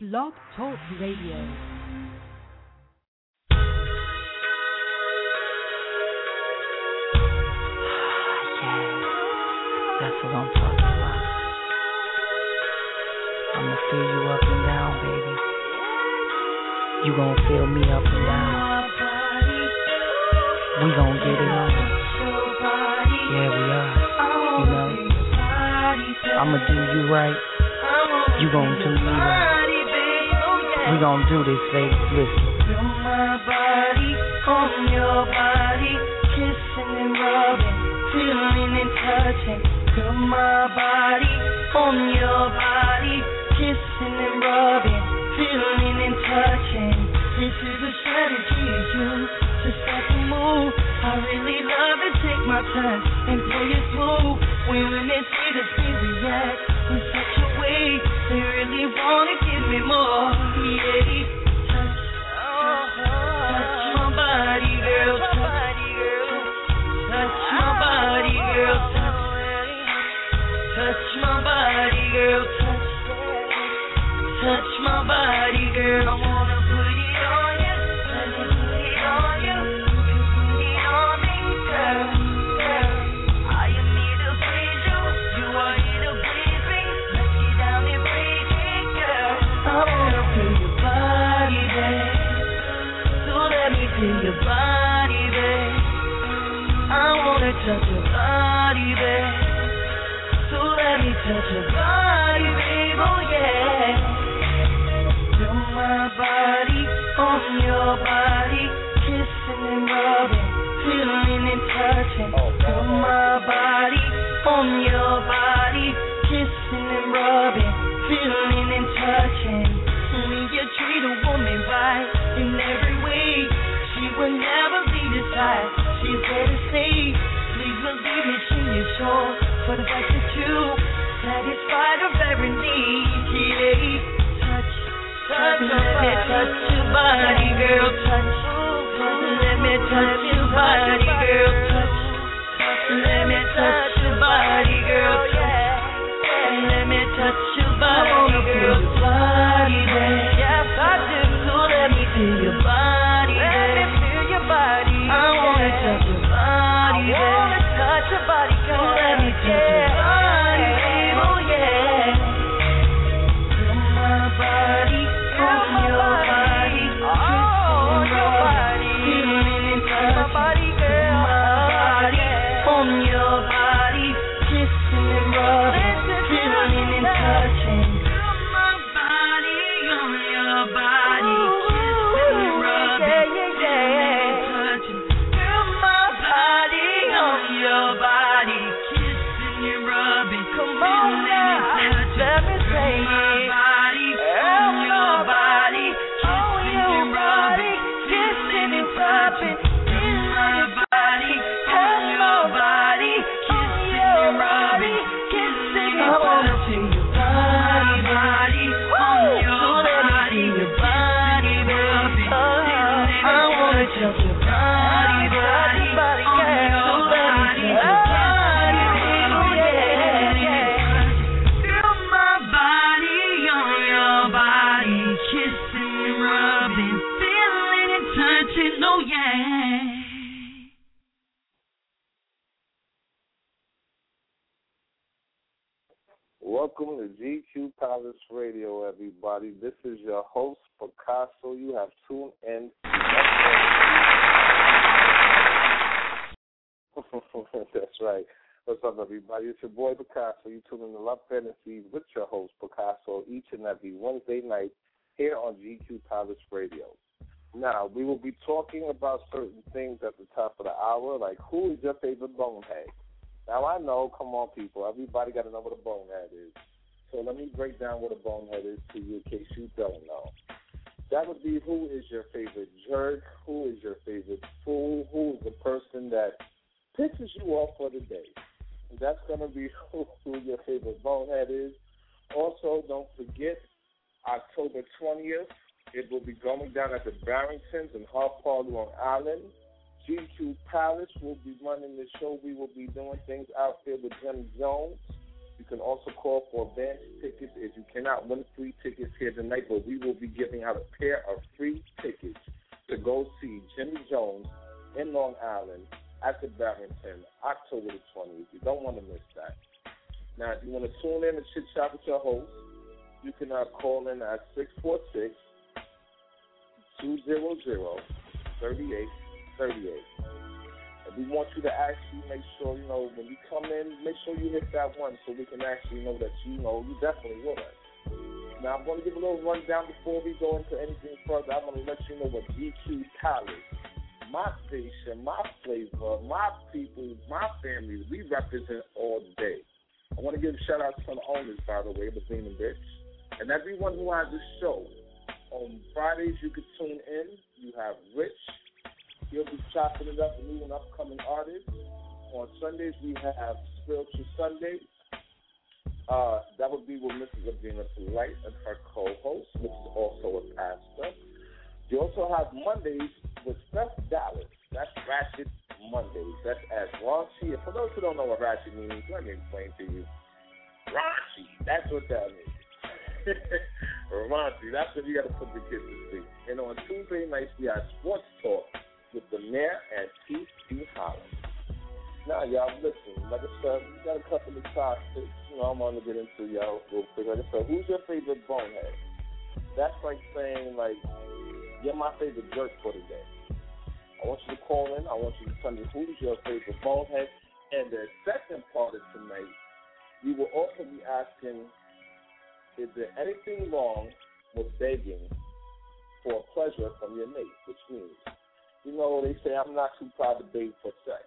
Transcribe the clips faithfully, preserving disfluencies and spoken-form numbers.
Blog Talk Radio. That's what I'm talking about. I'ma fill you up and down, baby. You gon' fill me up and down. We gon' get it on. Yeah, we are. You know, I'ma do you right. You gon' do me right. We gon' do this, baby. Listen. Feel my body on your body, kissing and rubbing, feeling and touching. Feel my body on your body, kissing and rubbing, feeling and touching. This is a strategy to use to start to move. I really love to take my time and play it smooth. When women see the things we react in such a way, they really wanna give me more. Yeah, touch, touch my body, girl, touch, touch my body, girl, touch. Touch my body, girl, touch. Touch my body, girl. I wanna put it on you. Let me put it on you. You can put it on me, girl, girl. I am here to please you. You are here to please me. Let's get down and break it, girl. I wanna feel your body, babe. So let me feel your body, babe. I wanna touch your body, babe. So let me touch your body, babe, oh yeah. Feel my body on your body, kissing and rubbing, feeling and touching. Feel my body on your body, kissing and rubbing, feeling and touching. When you treat a woman right in every way, she will never be decide. She's there to stay. Please believe me, she is sure. For the fact that you satisfied her very needs, yeah. Touch, touch, let me touch your body, girl, touch. Let me touch your body, girl, touch. Let me touch your body, girl, touch. Let me touch your body, girl, body, babe. Yes, I do. So let me feel your body, babe. Let me feel your body. I wanna touch your body, babe. I wanna touch your body, girl. Let me touch your body, babe. Oh yeah. Feel my body on your body, on your body, feeling and touching. My body, girl. My body on your body, kissing and rubbing, feeling and touching. Feel my body on your body, kissing and rubbing, feeling and touching. Feel my body on your body, kissing and rubbing, feeling and touching. Let me say my body on your body, kissing and rubbing, kissing and touching. Feel my body on your body, kissing and rubbing, kissing and touching. I wanna feel your body, body on your body, your body, baby. I wanna touch your body, body, body, girl. Body, your body, baby, yeah. Feel my body on your body, kissing and rubbing, feeling and touching, oh yeah. Welcome to G Q Palace Radio, everybody. This is your host, Picasso. You have tuned in. That's right. What's up, everybody? It's your boy, Picasso. You tune in to Love Fantasies with your host, Picasso, each and every Wednesday night here on G Q Palace Radio. Now, we will be talking about certain things at the top of the hour, like who is your favorite bonehead? Now, I know, come on, people, everybody got to know what a bonehead is. So let me break down what a bonehead is to you in case you don't know. That would be who is your favorite jerk, who is your favorite fool, who is the person that pisses you off for the day. And that's going to be who, who your favorite bonehead is. Also, don't forget, October twentieth, it will be going down at the Barringtons in Hart Park, Long Island. G Q Palace will be running the show. We will be doing things out there with Jim Jones. You can also call for advance tickets if you cannot win free tickets here tonight, but we will be giving out a pair of free tickets to go see Jimmy Jones in Long Island at the Barrington, October the twentieth. You don't want to miss that. Now, if you want to tune in and chit-chat with your host, you can uh, call in at six four six, two zero zero, three eight three eight. And we want you to actually make sure, you know, when you come in, make sure you hit that one so we can actually know that you know you definitely with us. Now, I'm going to give a little rundown before we go into anything further. I'm going to let you know what G Q Palace, my station, my flavor, my people, my family, we represent all day. I want to give a shout-out to the owners, by the way, Levine and Rich, and everyone who has this show. On Fridays, you can tune in. You have Rich. He'll be chopping it up with new and upcoming artists. On Sundays, we have Spiritual Sundays. Uh, that would be with Missus Lavina Polite and her co-host, which is also a pastor. You also have Mondays with Steph Dallas. That's Ratchet Mondays. That's as raunchy. For those who don't know what ratchet means, let me explain to you. Raunchy. That's what that means. Raunchy. That's what you got to put the kids to sleep. And on Tuesday nights, we have Sports Talk with the mayor and T C Holland. Now, y'all, listen. Like I said, we got a couple of topics. You know, I'm going to get into y'all real quick. Like I said, who's your favorite bonehead? That's like saying, like, you're my favorite jerk for the day. I want you to call in. I want you to tell me who's your favorite bonehead. And the second part of tonight, we will also be asking, is there anything wrong with begging for a pleasure from your mate? Which means, you know, they say, I'm not too proud to beg for sex.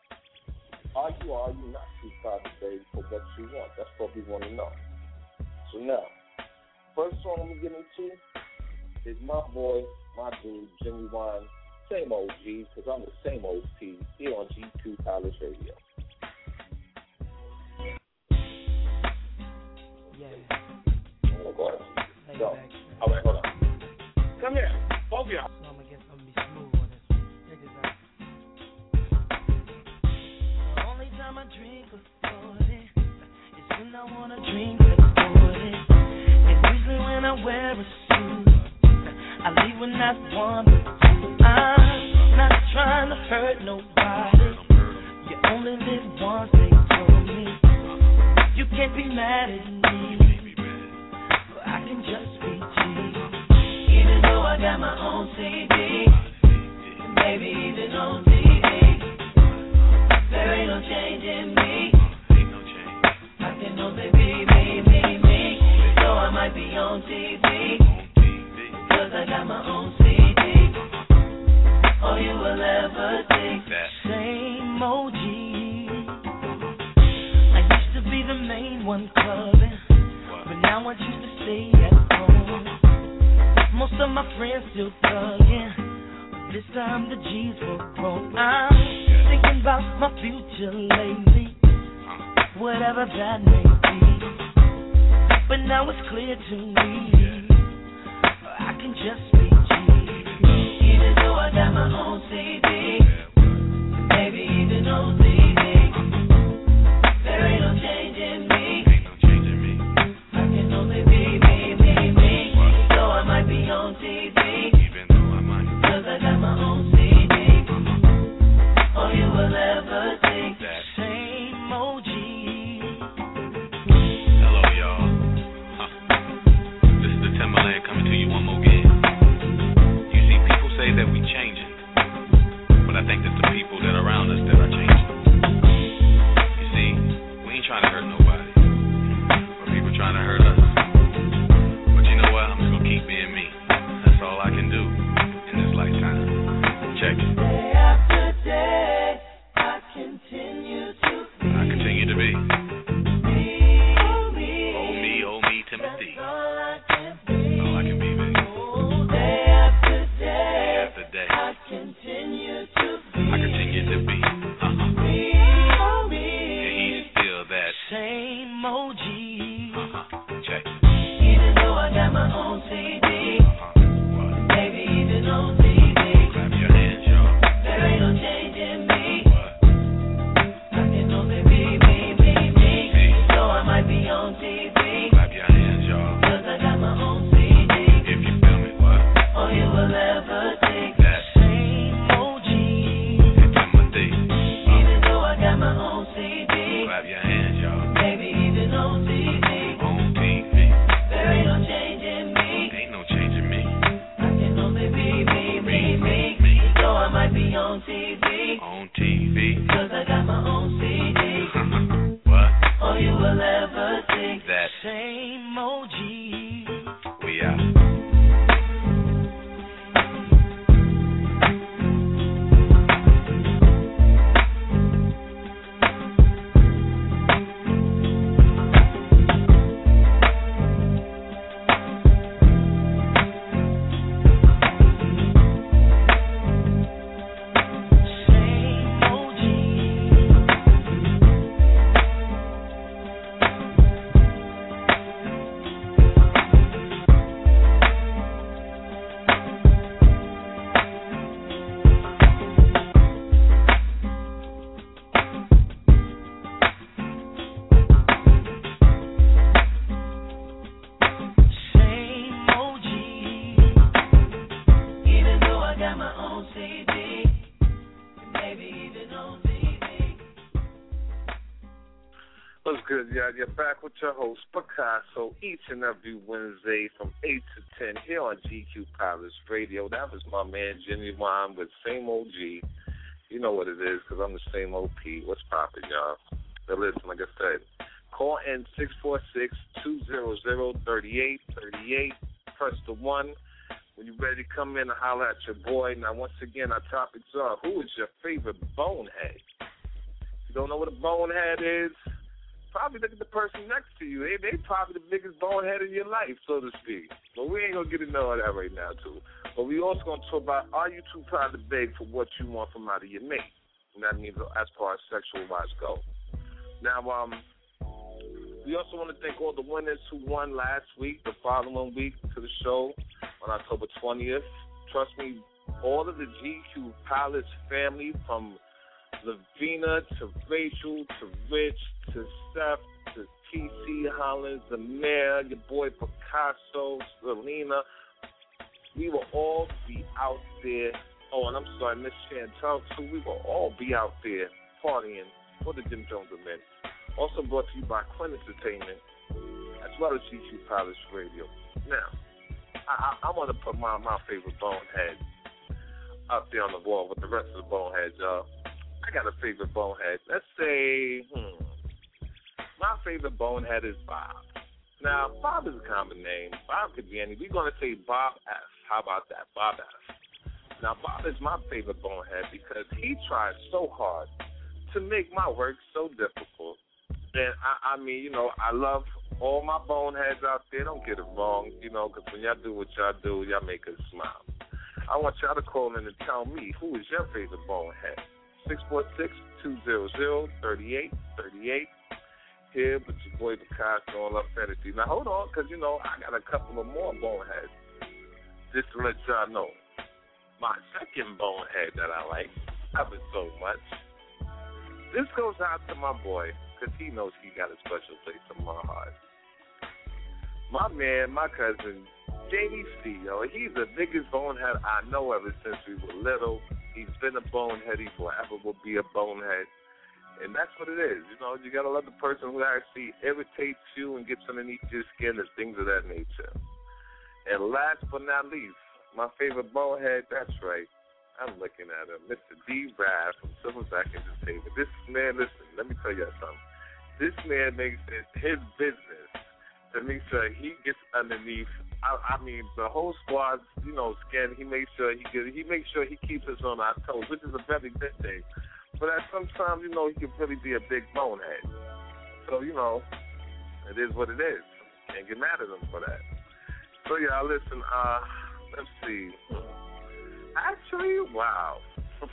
Are you or are you not too proud to beg for what you want? That's what we want to know. So now, first song I'm going to get into is my boy, my dude, Jimmy Wine. Same old G, because I'm the same old P, here on G two Palace Radio. Yeah. Oh, God. Lay So, back. all right, hold on. Come here, both of y'all. So I'm going to get I'm gonna be smooth on this one. Check this out. The only time I drink with forty is when I want to drink with forty. And usually when I wear a suit, I leave when I want to. I'm not trying to hurt nobody. You only live once, they told me. You can't be mad at me, but I can just be G. Even though I got my own C D, maybe even on T V, there ain't no change in me. I can only be me, me, me. So I might be on T V, cause I got my own C D. All you will ever think, same O G. I used to be the main one clubbing, but now I choose to stay at home. Most of my friends still thugging, but this time the G's were grown. I'm thinking about my future lately, whatever that may be. But now it's clear to me, I can just be G. Even though I got my own C D, maybe even on T V, there ain't no change in me. I can only be me, me, me. So I might be on T V, cause I got my own C D. All you will ever think, same O G. Hello, y'all. Huh. This is the Timberland coming to you one more again. Say that we changing, but I think it's the people that are around us that are changing. own T V. On T V. Cause I got my own C D. What? All you will ever think. That. Same O G. We out. You're back with your host, Picasso, each and every Wednesday from eight to ten here on G Q Palace Radio. That was my man, Genuine, with Same O G. You know what it is, because I'm the same O P. What's poppin', y'all? Now, listen, like I said, call in six four six, two zero zero, three eight three eight. Press the one. When you're ready to come in and holler at your boy. Now, once again, our topics are, who is your favorite bonehead? If you don't know what a bonehead is, probably look at the person next to you. They they probably the biggest bonehead in your life, so to speak. But we ain't going to get into all that right now, too. But we also going to talk about, are you too proud to beg for what you want from out of your mate? And that means as far as sexual-wise go. Now, um, we also want to thank all the winners who won last week, the following week to the show on October twentieth. Trust me, all of the G Q Palace family, from Lavina to Rachel to Rich to Steph to T C Hollins, the mayor, your boy Picasso, Selena, we will all be out there. Oh, and I'm sorry, Miss Chantel too. We will all be out there partying for the Jim Jones event. Also brought to you by Quinn Entertainment, as well as G Q Palace Radio. Now, I, I, I want to put my, my favorite bonehead up there on the wall with the rest of the boneheads, y'all. I got a favorite bonehead. Let's say, hmm, my favorite bonehead is Bob. Now, Bob is a common name. Bob could be any. We're going to say Bob F. How about that? Bob F. Now, Bob is my favorite bonehead because he tries so hard to make my work so difficult. And, I, I mean, you know, I love all my boneheads out there. Don't get it wrong, you know, because when y'all do what y'all do, y'all make us smile. I want y'all to call in and tell me, who is your favorite bonehead? six four six, two zero zero, three eight three eight. Here with your boy Picasso on Love Fantasy. Now, hold on, because, you know, I got a couple of more boneheads. Just to let y'all know. My second bonehead that I like, love it so much. This goes out to my boy, because he knows he got a special place in my heart. My man, my cousin, Jamie C, yo, he's the biggest bonehead I know ever since we were little. He's been a bonehead. He forever will be a bonehead. And that's what it is. You know, you got to love the person who actually irritates you and gets underneath your skin and things of that nature. And last but not least, my favorite bonehead, that's right, I'm looking at him, Mister D. Rad from Silverback Entertainment. This man, listen, let me tell you something. This man makes it his business to make sure he gets underneath, I, I mean, the whole squad's, you know, skin. He makes sure he get, he makes sure he keeps us on our toes, which is a very good thing. But at sometimes, you know, he can really be a big bonehead. So, you know, it is what it is. Can't get mad at him for that. So, yeah, listen, uh, let's see. Actually, wow.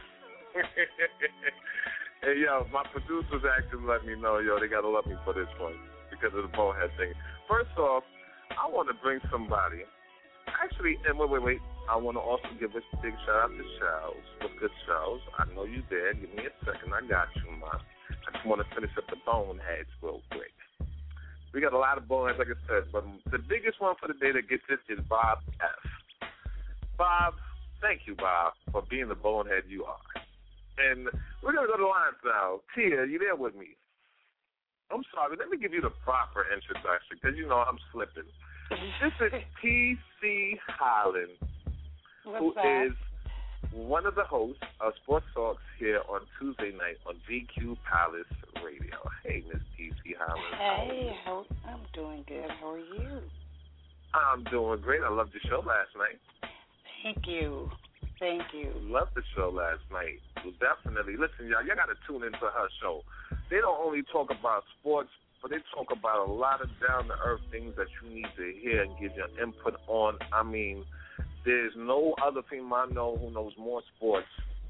Hey, yo, my producers actually let me know, yo, they got to love me for this one because of the bonehead thing. First off, I want to bring somebody. Actually, and wait, wait, wait. I want to also give a big shout out to Charles. What's good, Charles? I know you there. Give me a second. I got you, man. I just want to finish up the boneheads real quick. We got a lot of boneheads, like I said, but the biggest one for the day that gets this is Bob F. Bob, thank you, Bob, for being the bonehead you are. And we're going to go to the lines now. Tia, you there with me? I'm sorry. Let me give you the proper introduction because, you know, I'm slipping. This is T C Holland, What's who that? is one of the hosts of Sports Talks here on Tuesday night on G Q Palace Radio. Hey, Miss T C Holland. Hey, how, I'm doing good. How are you? I'm doing great. I loved the show last night. Thank you. Thank you. Loved the show last night. Well, definitely. Listen, y'all, y'all got to tune into her show. They don't only talk about sports, but they talk about a lot of down-to-earth things that you need to hear and give your input on. I mean, there's no other female I know who knows more sports.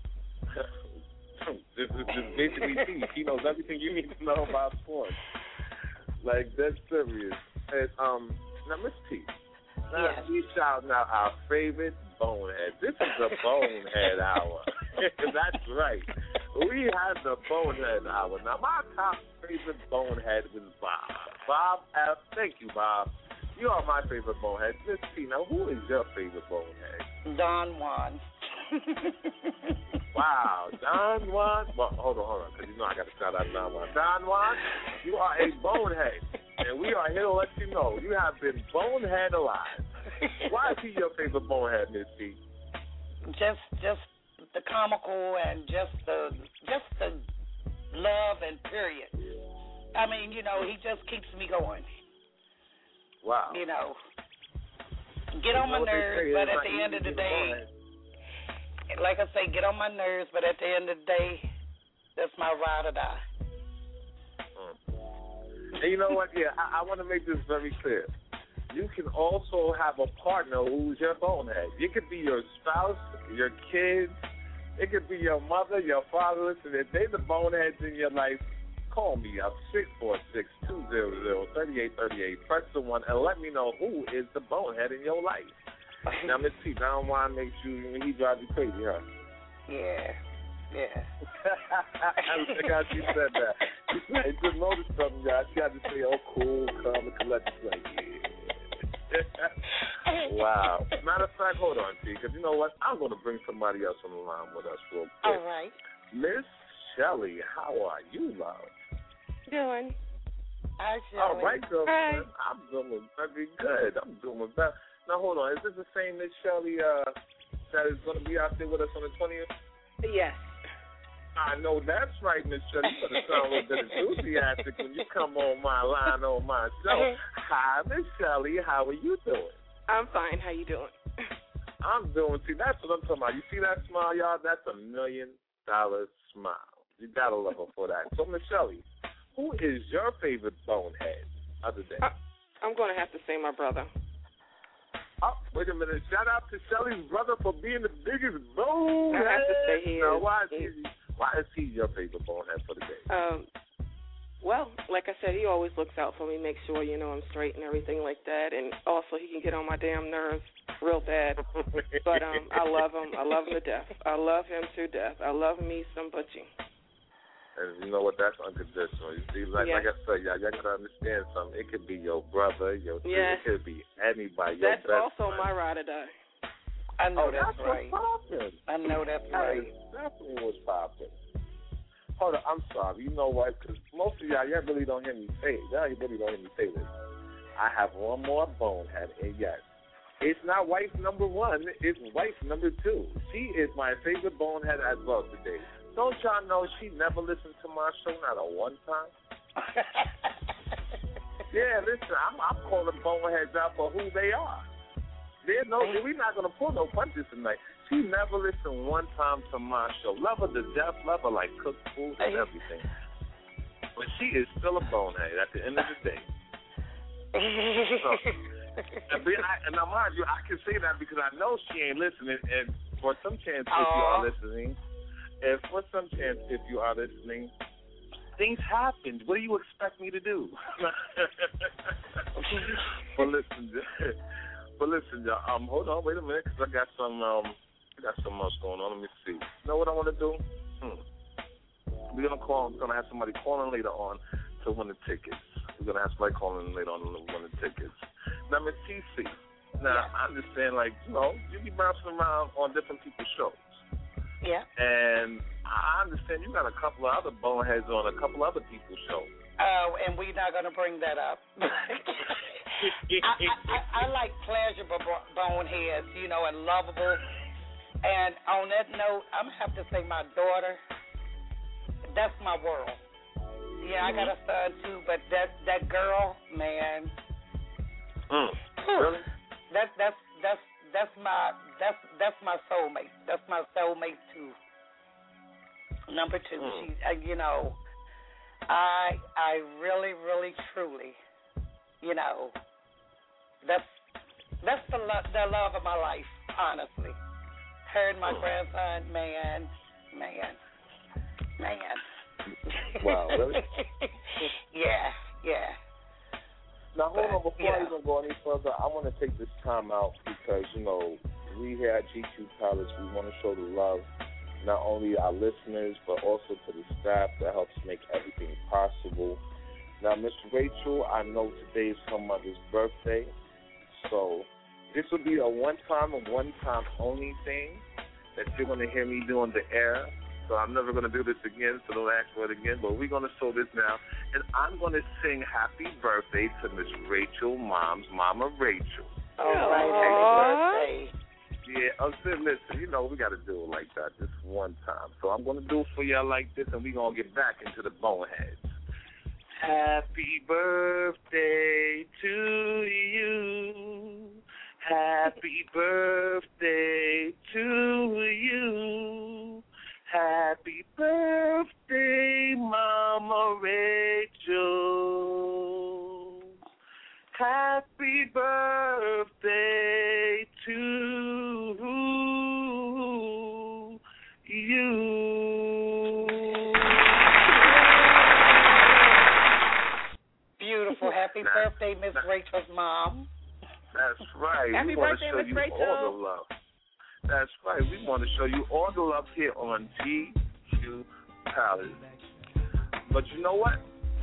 This is basically she. She knows everything you need to know about sports. Like, that's serious. And, um, now, Miss T, now yes. she's shouting out our favorite bonehead. This is the bonehead hour. That's right. We have the bonehead hour. Now, my top favorite bonehead is Bob. Bob F. Thank you, Bob. You are my favorite bonehead. Miss T, now, who is your favorite bonehead? Don Juan. Wow, Don Juan. Well, hold on, hold on, because you know I got to shout out Don Juan. Don Juan, you are a bonehead, and we are here to let you know you have been bonehead alive. Why is he your favorite bonehead, Miss T? Just, just the comical and just the, just the love and period. I mean, you know, he just keeps me going. Wow. You know, get on my nerves, but at the end of the day, like I say, get on my nerves, but at the end of the day, that's my ride or die. Mm. And you know what? Yeah, I, I want to make this very clear. You can also have a partner who's your bonehead. It could be your spouse, your kids. It could be your mother, your father. Listen, if they're the boneheads in your life, call me up, six four six, two zero zero, three eight three eight. Press the one and let me know who is the bonehead in your life. Now, Miss T, Don Juan makes you, he drives you crazy, huh? Yeah, yeah. I think how she said that. I just noticed something, y'all. She had to say, oh, cool, calm, and collected. Like, yeah. Wow. Matter of fact, hold on, T, because you know what? I'm going to bring somebody else on the line with us real quick. All right. Miss Shelly, how are you, love? Doing. Hi, Shelly. All right, girlfriend. Hi. I'm doing very good. I'm doing better. Now, hold on. Is this the same Miss Shelly uh, that is going to be out there with us on the twentieth? Yes. I know that's right, Miss Shelly. You're going to sound a little bit enthusiastic when you come on my line on my show. Hi, Miss Shelly. How are you doing? I'm fine. How you doing? I'm doing. See, that's what I'm talking about. You see that smile, y'all? That's a million-dollar smile. You got to love her for that. So, Miss Shelly, who is your favorite bonehead other than? Uh, I'm going to have to say my brother. Oh, wait a minute. Shout out to Shelly's brother for being the biggest bonehead. I have to say he is. Now, why is he, why is he your favorite bonehead for the day? Um, well, like I said, he always looks out for me, makes sure, you know, I'm straight and everything like that. And also he can get on my damn nerves real bad. But um, I love him. I love him to death. I love him to death. I love me some Butchie. And you know what? That's unconditional. You see, like, yeah. like I said, y'all, y'all got to understand something. It could be your brother, your sister. Yes. It could be anybody. That's your best also friend. my ride or die. I know Oh, that's, that's right. what's poppin'. I know that's That right. is definitely what's popping. Hold on, I'm sorry. You know what? Because most of y'all, y'all really don't hear me say it. Y'all really don't hear me say this. I have one more bonehead, and yes, it's not wife number one. It's wife number two. She is my favorite bonehead as well today. Don't y'all know she never listened to my show, not a one time? Yeah, listen, I'm, I'm calling boneheads out for who they are. They're no, we're not going to pull no punches tonight. She never listened one time to my show. Love her to death, love her like cooked food and everything. But she is still a bonehead at the end of the day. So, and, be, I, and now, mind you, I can say that because I know she ain't listening, and for some chance, if you are listening, if for some chance, if you are listening, things happen. What do you expect me to do? But listen, but listen, y'all. Um, hold on, wait a minute, because I got some, um, I got something else going on. Let me see. You know what I want to do? Hmm. We're gonna call. We're gonna have somebody calling later on to win the tickets. We're gonna have somebody calling later on to win the tickets. Now, Miss T C. Now, I understand, like, you know, you be bouncing around on different people's shows. Yeah. And I understand you got a couple of other boneheads on a couple other people's shows. Oh, uh, and we're not going to bring that up. I, I, I, I like pleasurable boneheads, you know, and lovable. And on that note, I'm going to have to say my daughter, that's my world. Yeah, I got a son too, but that that girl, man. Mm. Really? That's that's that's that's my that's that's my soulmate. That's my soulmate too. Number two, mm. she, uh, you know, I I really really truly, you know, that's that's the love the love of my life, honestly. Her and my mm. grandson, man, man, man. Wow, really? yeah, yeah. Now, hold on, before yeah. I even go any further, I want to take this time out because, you know, we here at G Q Palace, we want to show the love, not only our listeners, but also to the staff that helps make everything possible. Now, Miss Rachel, I know today is her mother's birthday, so this will be a one-time and one-time only thing that you're going to hear me do on the air. So I'm never going to do this again, so don't ask for it again. But we're going to show this now. And I'm going to sing happy birthday to Miss Rachel, Mom's Mama Rachel. All right, happy birthday. Yeah, I'm saying, listen, you know, we got to do it like that this one time. So I'm going to do it for y'all like this, and we're going to get back into the boneheads. Happy birthday to you. Happy birthday to you. Happy birthday, Mama Rachel. Happy birthday to you. Beautiful. Happy That's, birthday, Miss Rachel's mom. That's right. Happy we want birthday, to show Miss you Rachel. all the love. That's right. We want to show you all the love here on G Q Palace. But you know what?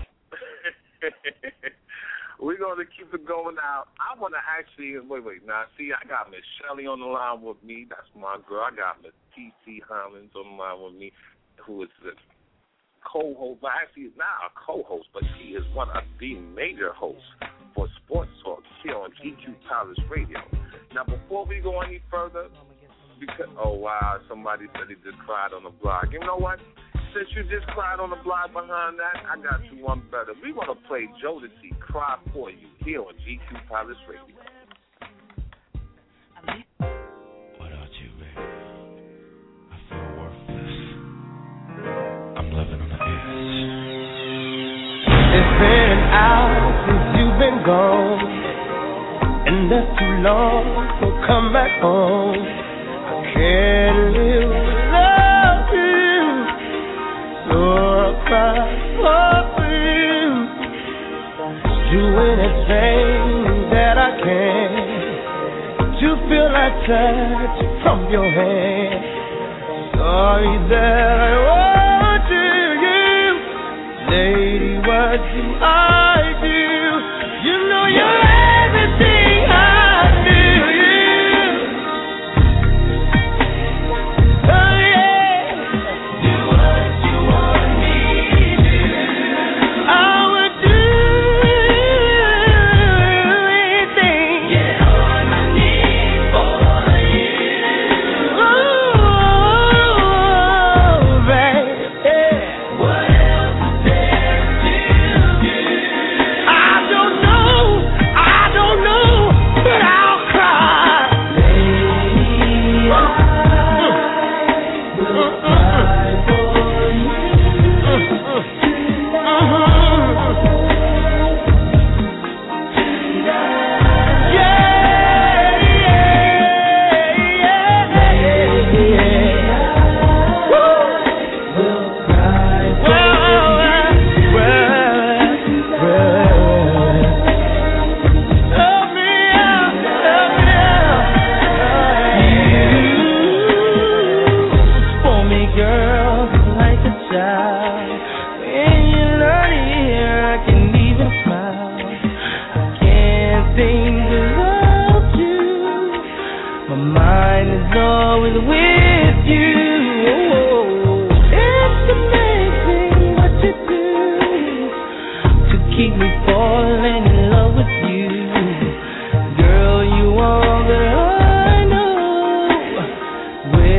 We're going to keep it going now. I want to actually, wait, wait. Now, see, I got Miss Shelley on the line with me. That's my girl. I got Miss T C Hollins on the line with me, who is the co-host. Well, actually, not a co-host, but she is one of the major hosts for Sports Talk here on G Q Palace Radio. Now, before we go any further, because, oh, wow, somebody said he just cried on the blog. You know what? Since you just cried on the blog behind that, I got you one better. We're going to play Jodeci, Cry For You, here on G Q Palace Radio. Without you, baby, I feel worthless. I'm living on the edge. It's been an hour since you've been gone, and that's too long, so come back home. I can't live without you, so I'll cry for you. Do anything that I can to feel that touch from your hand. Sorry that I want you, lady, what do I do? You know you're everything I do. Oh yeah, do what you want me to do. I would do anything. Get on my knees for you. Oh, baby, what else is there to do? I don't know, I don't know, but I'll cry. Baby, I will cry for you tonight. Yeah, yeah, yeah. Woo. Will cry for you. Well, well, help me out, help me out. You for me, girl, like a child. When you learn here, I can even smile. I can't think without you. My mind is always with you. It's amazing what you do to keep me falling in love with you. Girl, you are all that I know.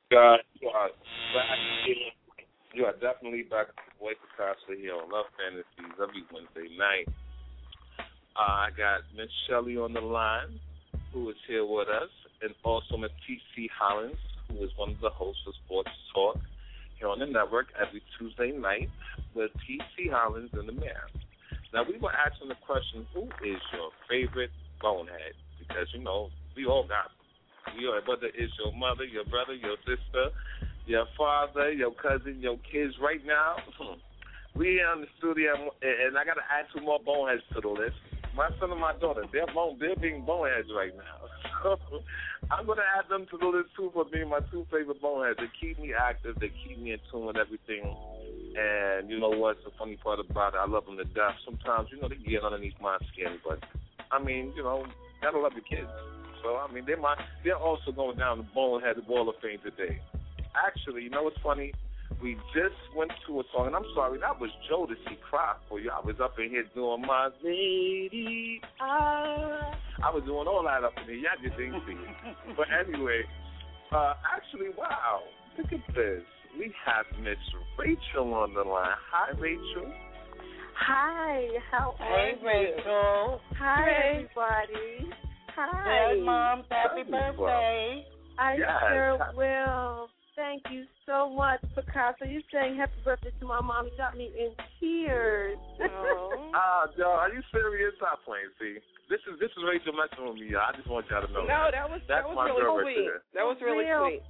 God, you are back here. You are definitely back with the boy Picasso here on Love Fantasies every Wednesday night. Uh, I got Miss Shelley on the line, who is here with us, and also Miss T C Hollins, who is one of the hosts of Sports Talk here on the network every Tuesday night with T C Hollins and the Mayor. Now, we were asking the question, who is your favorite bonehead? Because, you know, we all got them. You know, whether it's your mother, your brother, your sister, your father, your cousin, your kids right now. We here in the studio, and I got to add two more boneheads to the list. My son and my daughter, they're, bone, they're being boneheads right now. So I'm going to add them to the list, too, for being my two favorite boneheads. They keep me active. They keep me in tune with everything. And you know what's the funny part about it? I love them to death. Sometimes, you know, they get underneath my skin. But, I mean, you know, got to love your kids. So, I mean, they're, my, they're also going down the Bonehead Wall of Fame today. Actually, you know what's funny? We just went to a song, and I'm sorry, that was Jodeci Cry for you. I was up in here doing my lady. Ah. I was doing all that up in here. Y'all just didn't see it. But anyway, uh, actually, wow, look at this. We have Miss Rachel on the line. Hi, Rachel. Hi, how are hey, you? Hey, Rachel. Hi, hey. everybody. Hi. Hey, Mom, happy birthday. I yes. sure will. Thank you so much, Picasso. You saying happy birthday to my mom got me in tears. Oh. Ah, uh, y'all, are you serious? Stop playing, see. This is this is Rachel messing with me, y'all. I just want y'all to know. No, that was That's that was my really girl sweet. right that was really Real. sweet.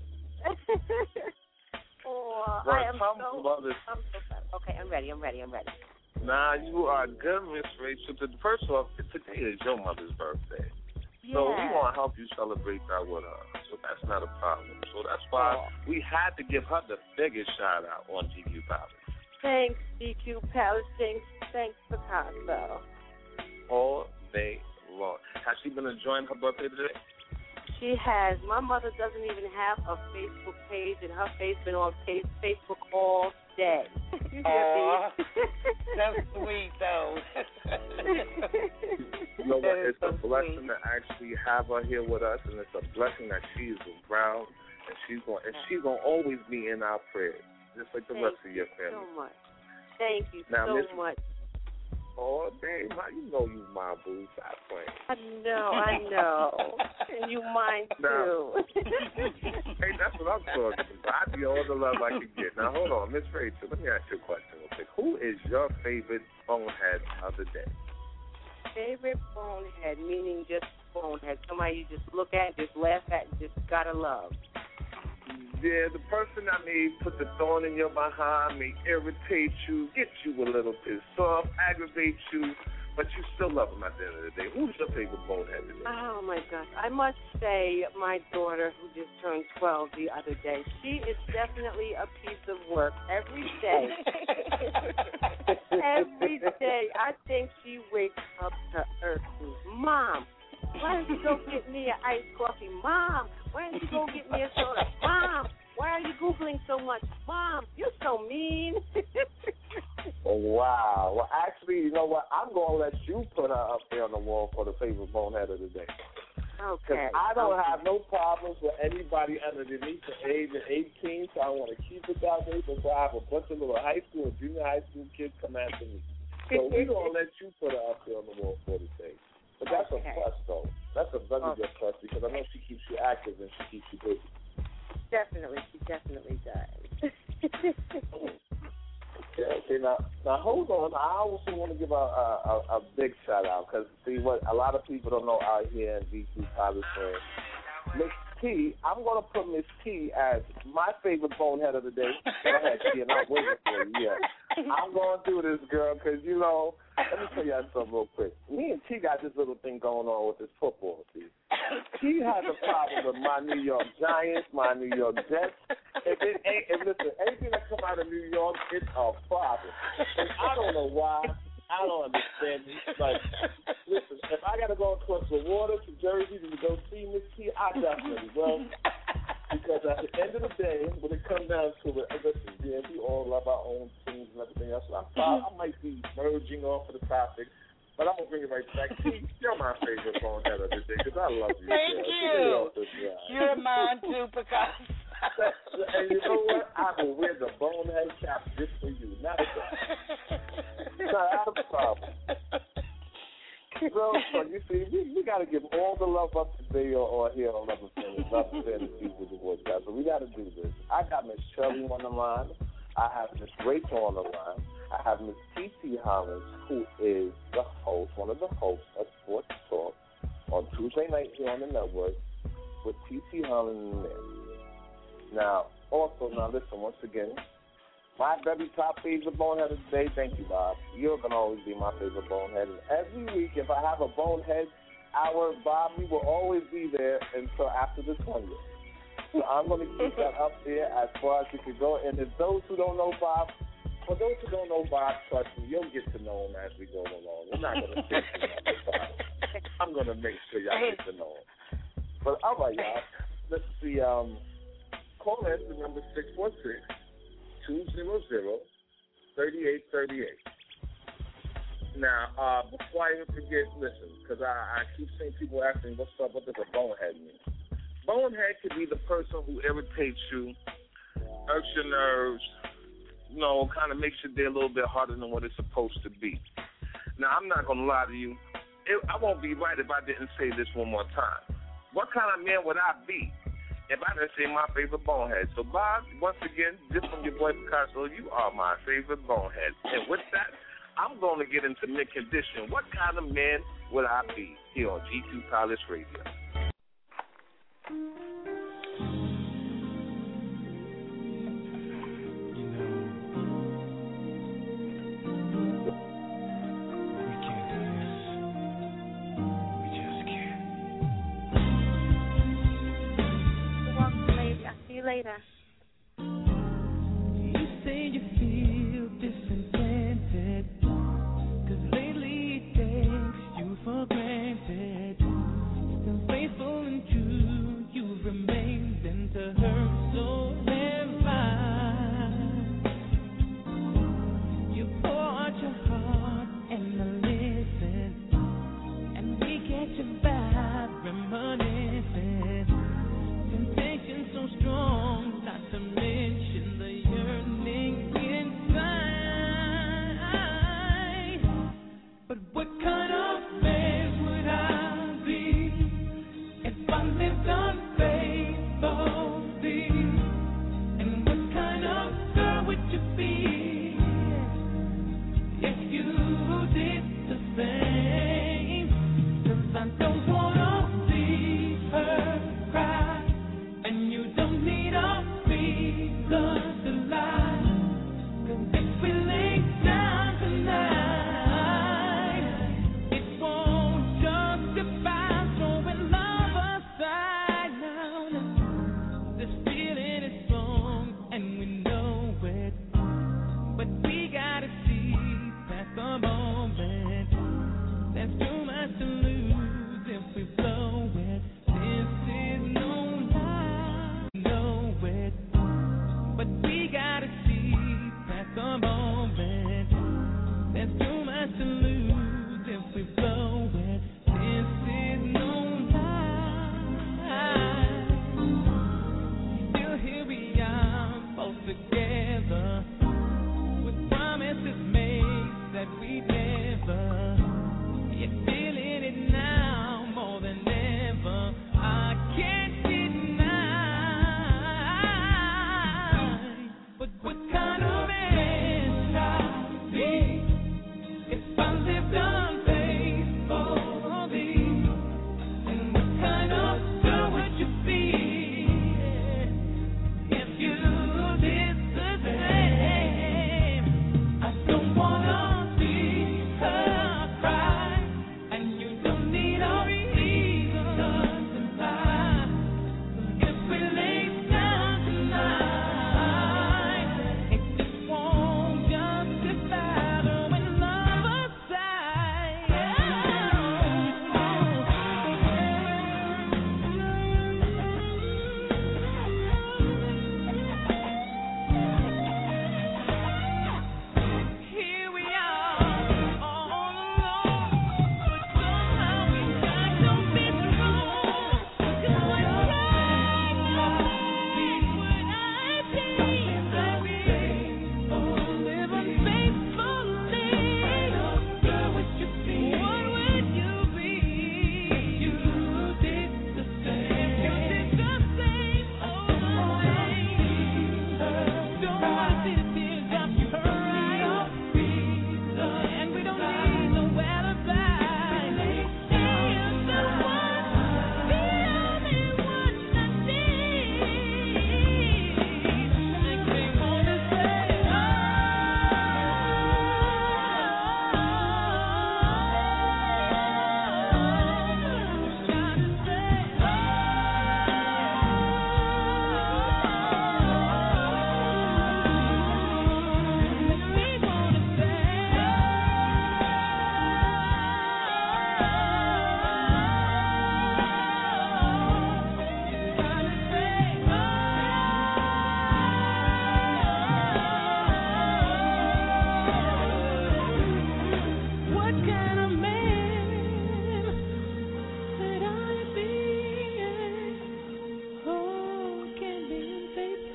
oh, well, I am come so, mother. I'm so sorry. Okay, I'm ready. I'm ready. I'm ready. Nah, you are good, Miss Rachel. First off, today is your mother's birthday. Yeah. So we want to help you celebrate that with her. So that's not a problem. So that's why oh. we had to give her the biggest shout out on G Q Palace. Thanks, G Q Palace. Thanks, thanks, Picasso. All day long. Has she been enjoying her birthday today? She has. My mother doesn't even have a Facebook page, and her face been on Facebook all day. Aw, that's sweet, though. You know what? It's so a blessing sweet. to actually have her here with us, and it's a blessing that she's around, and she's going, and she's going to always be in our prayers, just like the Thank rest of your family. So much. Thank you now, so Miss, much. Oh, dang, you know you my boo. Stop playing. I know, I know. And you mine, too. Hey, that's what I'm talking about. I need all the love I can get. Now, hold on. Miss Rachel, let me ask you a question real quick. Who is your favorite bonehead of the day? Favorite bonehead, meaning just bonehead. Somebody you just look at, just laugh at, and just gotta love. Yeah, the person that may put the thorn in your behind, may irritate you, get you a little pissed off, aggravate you, but you still love them at the end of the day. Who's your favorite bonehead today? Oh, my gosh. I must say my daughter, who just turned twelve the other day, she is definitely a piece of work every day. Every day. I think she wakes up to earth. Mom, why don't you go get me an iced coffee? Mom, why don't you go get me a soda? Mom, why are you Googling so much? Mom, you're so mean. Oh, wow. Well, actually, you know what? I'm going to let you put her up there on the wall for the favorite bonehead of the day. Okay. Because I don't okay. have no problems with anybody underneath the age of eighteen, so I want to keep it that way before I have a bunch of little high school and junior high school kids come after me. So we're going to let you put her up there on the wall for the day. But that's okay. a plus, though. That's a very okay. good plus because I know she keeps you active and she keeps you busy. Definitely. She definitely does. Okay, okay, now, now hold on. I also want to give a, a, a big shout out because, see, what a lot of people don't know out here in D C College Friends. Miss T, I'm going to put Miss T as my favorite bonehead of the day. Go ahead, T, and I'm waiting for you. Yeah. I'm going to do this, girl, because, you know, let me tell you something real quick. Me and T got this little thing going on with this football, see. T has a problem with my New York Giants, my New York Jets. If it ain't, if listen, anything that come out of New York, it's a problem. And I don't know why. I don't understand it. Like, listen, if I got to go across the water to Jersey to go see Miss T, I definitely will. Because at the end of the day, when it comes down to it, listen, yeah, we all love our own teams and everything else. So I, I might be merging off of the topic, but I'm going to bring it right back. T, you're my favorite bonehead of the day because I love you. Thank girl. you. You're mine too, Picasso. And you know what? I will wear the bonehead cap just for you. Not a problem. Not a problem. So, so you see, we, we got to give all the love up today or, or here on Love Affinity, Love Affinity with the voice guys. So we got to do this. I got Miss Shirley on the line. I have Miss Rachel on the line. I have Miss T T Hollins, who is the host, one of the hosts of Sports Talk on Tuesday night here on the network with T T Hollins in there. Now, also, now listen, once again, my very top favorite bonehead of the day, thank you, Bob. You're going to always be my favorite bonehead. And every week, if I have a bonehead hour, Bob, we will always be there until after the twentieth. So I'm going to keep that up there as far as we can go. And if those who don't know Bob, for those who don't know Bob, trust me, you'll get to know him as we go along. We're not going to say too much. I'm going to make sure y'all get to know him. But all right, y'all. Let's see. Um, call in the number six four six, two zero zero, three eight three eight. Now, uh, before I even forget, listen, because I, I keep seeing people asking, what's up, what does a bonehead mean? Bonehead could be the person who irritates you, irks your nerves, you know, kind of makes your day a little bit harder than what it's supposed to be. Now, I'm not going to lie to you. It, I won't be right if I didn't say this one more time. What kind of man would I be if I didn't say my favorite bonehead? So, Bob, once again, just from your boy Picasso, you are my favorite bonehead. And with that, I'm going to get into mid-condition. What kind of man would I be here on G Q Palace Radio? Later. You say you feel discontented, 'cause lately it takes you for granted. Still faithful and true, you've remained, and to her so have I. You pour out your heart and I listen, and we get your vibe reminiscing. Temptation so strong, not to mention the yearning inside. But what kind of man would I be if I lived unfaithfully? And what kind of girl would you be if you did the same? 'Cause I don't wanna see her cry. And you don't need a reason to lie, 'cause if we lay down tonight, it won't justify throwing love aside. Now, this feeling is strong and we know it, but we gotta see past the moment. There's too much to lose if we blow it. This is no know it, but we gotta see past the moment. There's too much to lose if we blow it. This is no lie. Still here we are, both together, with promises made that we never. You're feeling it now more than ever. I can't deny. But what kind of man should I be if I lived unfaithfully? And what kind of girl would you be if you did the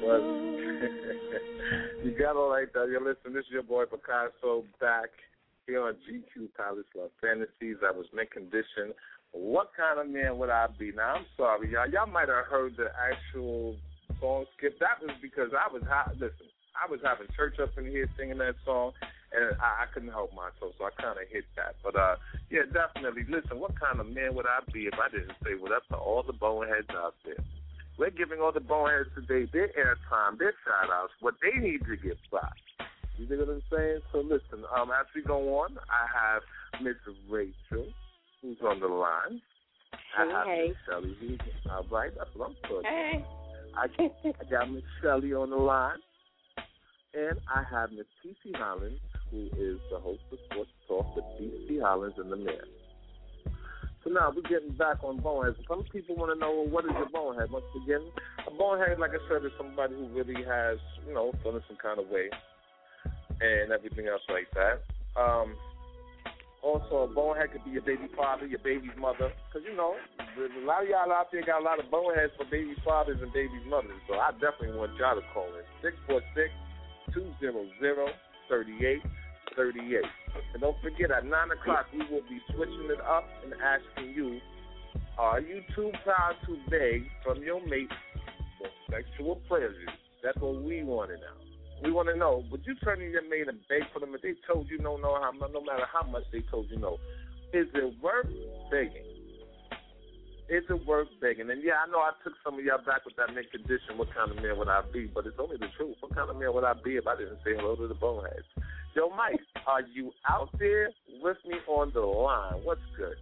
But you got all right there. You listen, this is your boy Picasso back here on G Q Palace Love Fantasies. I was mint condition. What kind of man would I be? Now, I'm sorry, y'all. Y'all might have heard the actual song skip. That was because I was, ha- listen, I was having church up in here singing that song, and I, I couldn't help myself, so I kind of hit that. But, uh, yeah, definitely, listen, what kind of man would I be if I didn't say what up to all the boneheads out there? We're giving all the boneheads today their airtime, their shout-outs, what they need to get by. You know what I'm saying? So, listen, um, as we go on, I have Miss Rachel, who's on the line. I Hey, have hey. Miss Shelly, who's all right. That's what I'm talking Hey. I, I got Miss Shelly on the line. And I have Miss P C Hollins, who is the host of Sports Talk with P C Hollins and the Mayor. So now we're getting back on boneheads. Some people want to know, well, what is a bonehead? Once again, a bonehead, like I said, is somebody who really has, you know, feeling some kind of way and everything else like that. Um, also, a bonehead could be your baby father, your baby's mother, because, you know, a lot of y'all out there got a lot of boneheads for baby fathers and baby mothers. So I definitely want y'all to call in six four six, two zero zero, three eight three eight. And don't forget, at nine o'clock, we will be switching it up and asking you, are you too proud to beg from your mate for sexual pleasure? That's what we want to know. We want to know, would you turn to your mate and beg for them if they told you no, no, how, no matter how much they told you no? Is it worth begging? Is it worth begging? And, yeah, I know I took some of y'all back with that mint condition, what kind of man would I be? But it's only the truth. What kind of man would I be if I didn't say hello to the boneheads? Yo, Mike, are you out there with me on the line? What's good?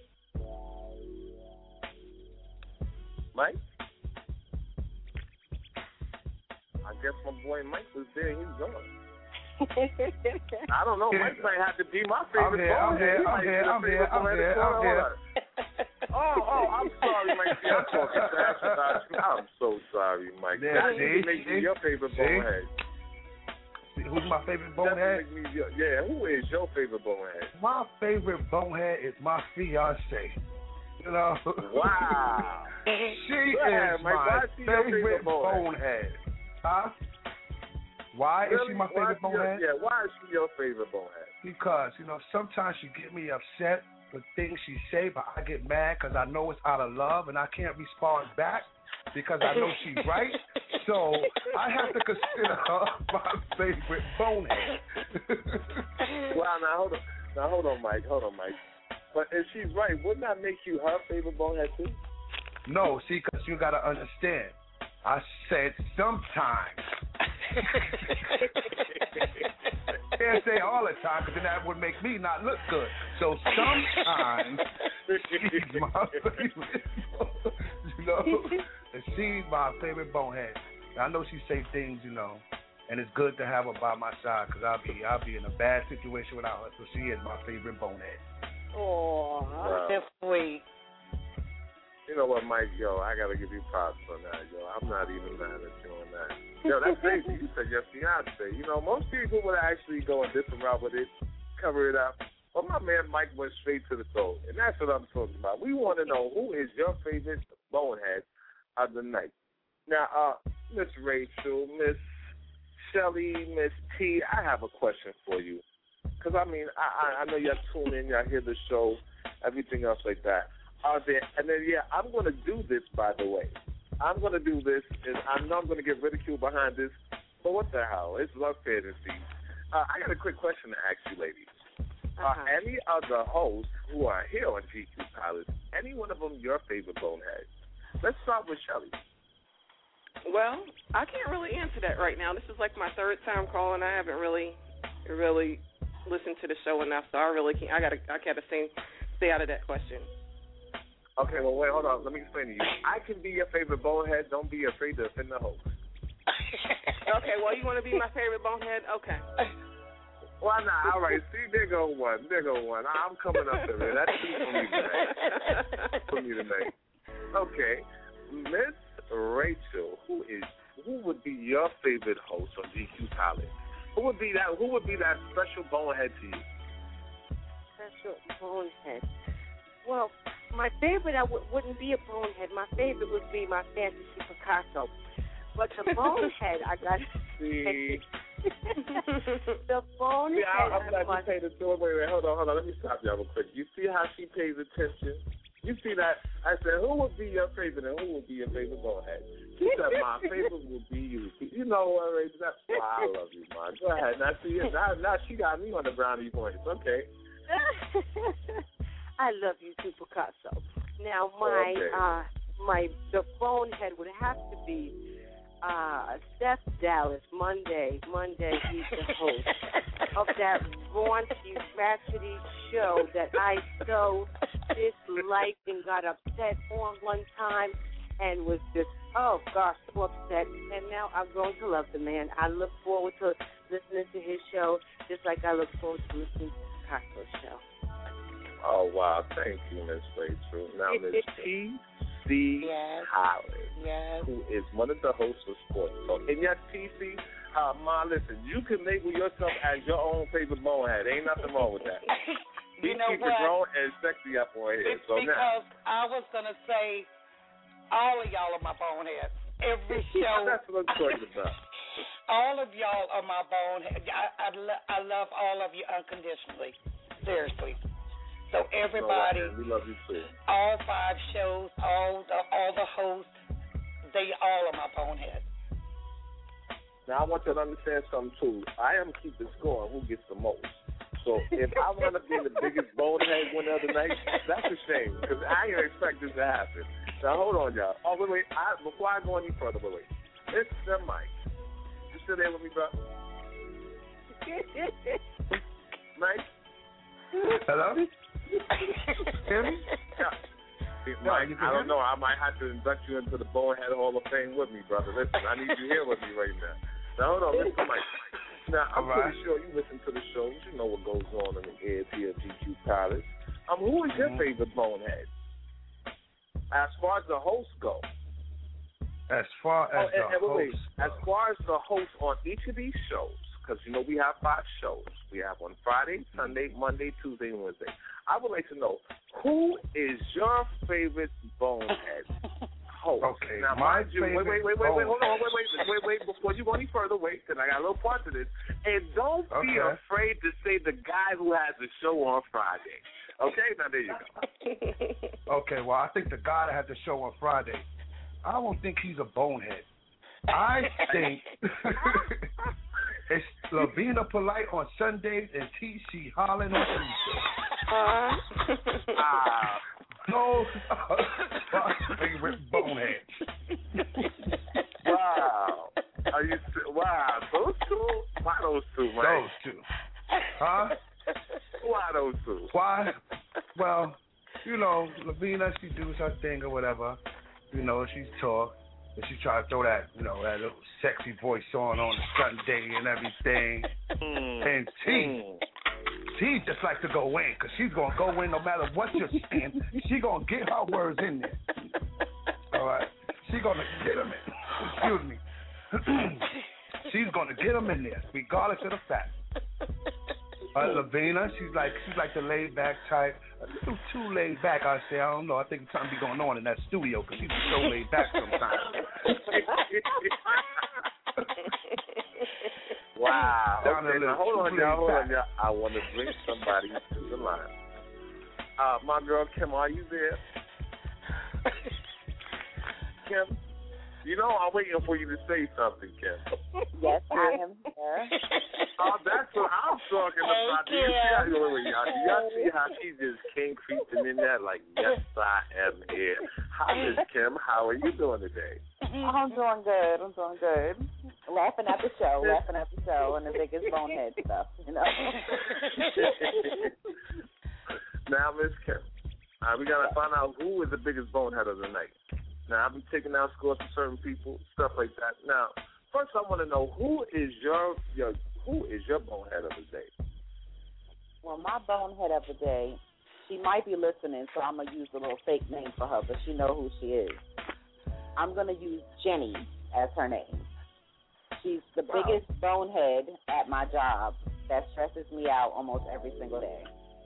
Mike? I guess my boy Mike was there. He's gone. I don't know. Mike might have to be my favorite I'm here, I'm here, I'm here, I'm here, I'm here, I'm here. Oh, oh, I'm sorry, Mike. See, I'm talking fast about you. I'm so sorry, Mike. Yeah, that see, makes see, me your favorite see? bonehead. Who's my favorite That bonehead? make me your, yeah, who is your favorite bonehead? My favorite bonehead is my fiance. You know? Wow. She Go ahead, is Mike. my Why is she your favorite favorite bonehead? bonehead. Huh? Why Really? is she my Why favorite is she your- bonehead? Yeah, why is she your favorite bonehead? Because, you know, sometimes she get me upset with things she say, but I get mad because I know it's out of love and I can't respond back because I know she's right. So I have to consider her my favorite bonehead. Well, now hold on, now hold on, Mike, hold on, Mike. But if she's right, wouldn't that make you her favorite bonehead too? No, see, because you got to understand. I said sometimes. Can't say all the time because then that would make me not look good. So sometimes she's my favorite. You know, and she's my favorite bonehead. I know she say things, you know, and it's good to have her by my side because I'll be I'll be in a bad situation without her. So she is my favorite bonehead. Oh, Wow. that's sweet. You know what, Mike? Yo, I gotta give you props on that, yo. I'm not even mad at you on that. Yo, that's crazy. You said your fiance. You know, most people would actually go a different route with it, cover it up. But my man Mike went straight to the throat, and that's what I'm talking about. We want to know who is your favorite bonehead of the night. Now, uh, Miss Rachel, Miss Shelly, Miss T, I have a question for you. Because, I mean, I, I, I know y'all tune in, y'all hear the show, everything else like that. Are there, and then, yeah, I'm going to do this, by the way. I'm going to do this, and I know I'm going to get ridiculed behind this, but what the hell? It's love fantasy. Uh, I got a quick question to ask you, ladies. Uh-huh. Are any of the hosts who are here on G Q Palace, any one of them your favorite bonehead? Let's start with Shelly. Well, I can't really answer that right now. This is like my third time calling. I haven't really, really listened to the show enough, so I really can't. I gotta, I gotta stay, stay out of that question. Okay, well, wait, hold on. Let me explain to you. I can be your favorite bonehead. Don't be afraid to offend the host. Okay, well, you want to be my favorite bonehead? Okay. Why not? All right, see, there go one. There go one. I'm coming up to it. That's two for me tonight. For me tonight. Okay, Miss Rachel, who is who would be your favorite host on G Q Palace? Who would be that? Who would be that special bonehead to you? Special bonehead. Well, my favorite I w- wouldn't be a bonehead. My favorite would be my fantasy Picasso. But the bonehead, I got to see. The bonehead. See, I, I'm glad I you paid attention. Wait, wait, hold on, hold on. Let me stop y'all real quick. You see how she pays attention? You see that? I said, who would be your favorite and who would be your favorite bonehead? She said, my favorite would be you. You know what, Ray? That's why I love you, man. Go ahead. Now, see, now, now she got me on the brownie points. Okay. I love you too, Picasso. Now, my, okay. uh, my, the bonehead would have to be uh, Seth Dallas. Monday, Monday, he's the host of that raunchy, ratchety show that I so disliked and got upset on one time and was just, oh, gosh, so upset. And now I've grown to love the man. I look forward to listening to his show just like I look forward to listening to Picasso's show. Oh, wow. Thank you, Miss Rachel. Now, Miss T C Yes. Hollis, Yes. who is one of the hosts of Sports Talk. And yes, T C, uh, Ma, listen, you can label yourself as your own favorite bonehead. Ain't nothing wrong with that. You we know keep what? it grown and sexy up on here. It's so because now, I was going to say all of y'all are my boneheads. Every show. That's what I'm talking about. All of y'all are my boneheads. I, I, lo- I love all of you unconditionally. Seriously. So everybody, no, we love you too. All five shows, all the all the hosts, they all are my boneheads. Now I want you to understand something too. I am keeping score on who gets the most. So if I wind up being the biggest bonehead winner of the night, that's a shame because I didn't expect this to happen. Now hold on, y'all. Oh wait, wait. I, before I go any further, wait, wait. It's the mic. You still there with me, bro? Mike. Hello. Hear me? Yeah. Mike, I don't know. I might have to induct you into the Bonehead Hall of Fame with me, brother. Listen, I need you here with me right now. Now, hold on. Listen, Mike. Now, I'm right. pretty sure you listen to the shows. You know what goes on in the air here at G Q Palace. Um, who is your mm-hmm. favorite Bonehead? As far as the hosts go. As far as oh, and, the and wait, hosts wait. As far as the hosts on each of these shows, because, you know, we have five shows. We have on Friday, Sunday, Monday, Tuesday, and Wednesday. I would like to know, who is your favorite Bonehead host? Okay, now, my mind you, favorite wait, wait, wait, wait, wait, hold on, host. wait, wait, wait, wait, before you go any further, wait, because I got a little part to this. And don't okay. be afraid to say the guy who has the show on Friday. Okay, now there you go. Okay, well, I think the guy that had the show on Friday, I don't think he's a bonehead. I think it's Lavina Polite on Sundays and T C Holland on Tuesdays. Uh, Ah. Those are my favorite boneheads. Wow. Are you, wow, those two? Why those two, man? Those two. Huh? Why those two? Why? Well, you know, Lavina, she does her thing or whatever. You know, she's talk. And she try to throw that, you know, that little sexy voice on on Sunday and everything. Mm. And T, mm. T just likes to go in because she's going to go in no matter what you're saying. She going to get her words in there. All right? She going to get them in. Excuse me. She's going to get them in there regardless of the fact. Uh, Lavina, she's like she's like the laid back type. A little too laid back, I say. I don't know. I think something be going on in that studio because she's so laid back sometimes. Wow. Down Okay, a now hold on, too y'all. Hold laid on, y'all. I want to bring somebody to the line. Uh, my girl Kim, are you there? Kim? You know I'm waiting for you to say something, Kim. Yes, I am here. Oh, that's what I'm talking about. Do you see how, wait, wait, y'all, do y'all see how she just came creeping in there like, yes, I am here. Hi, Miss Kim. How are you doing today? I'm doing good. I'm doing good. Laughing at the show, laughing at the show, and the biggest bonehead stuff, you know. Now, Miss Kim, uh, we got to find out who is the biggest bonehead of the night. Now, I've been taking out scores for certain people, stuff like that. Now, first I want to know who is your, your who is your bonehead of the day? Well, my bonehead of the day, she might be listening, so I'm going to use a little fake name for her, but she know who she is. I'm going to use Jenny as her name. She's the wow. biggest bonehead at my job that stresses me out almost every single day.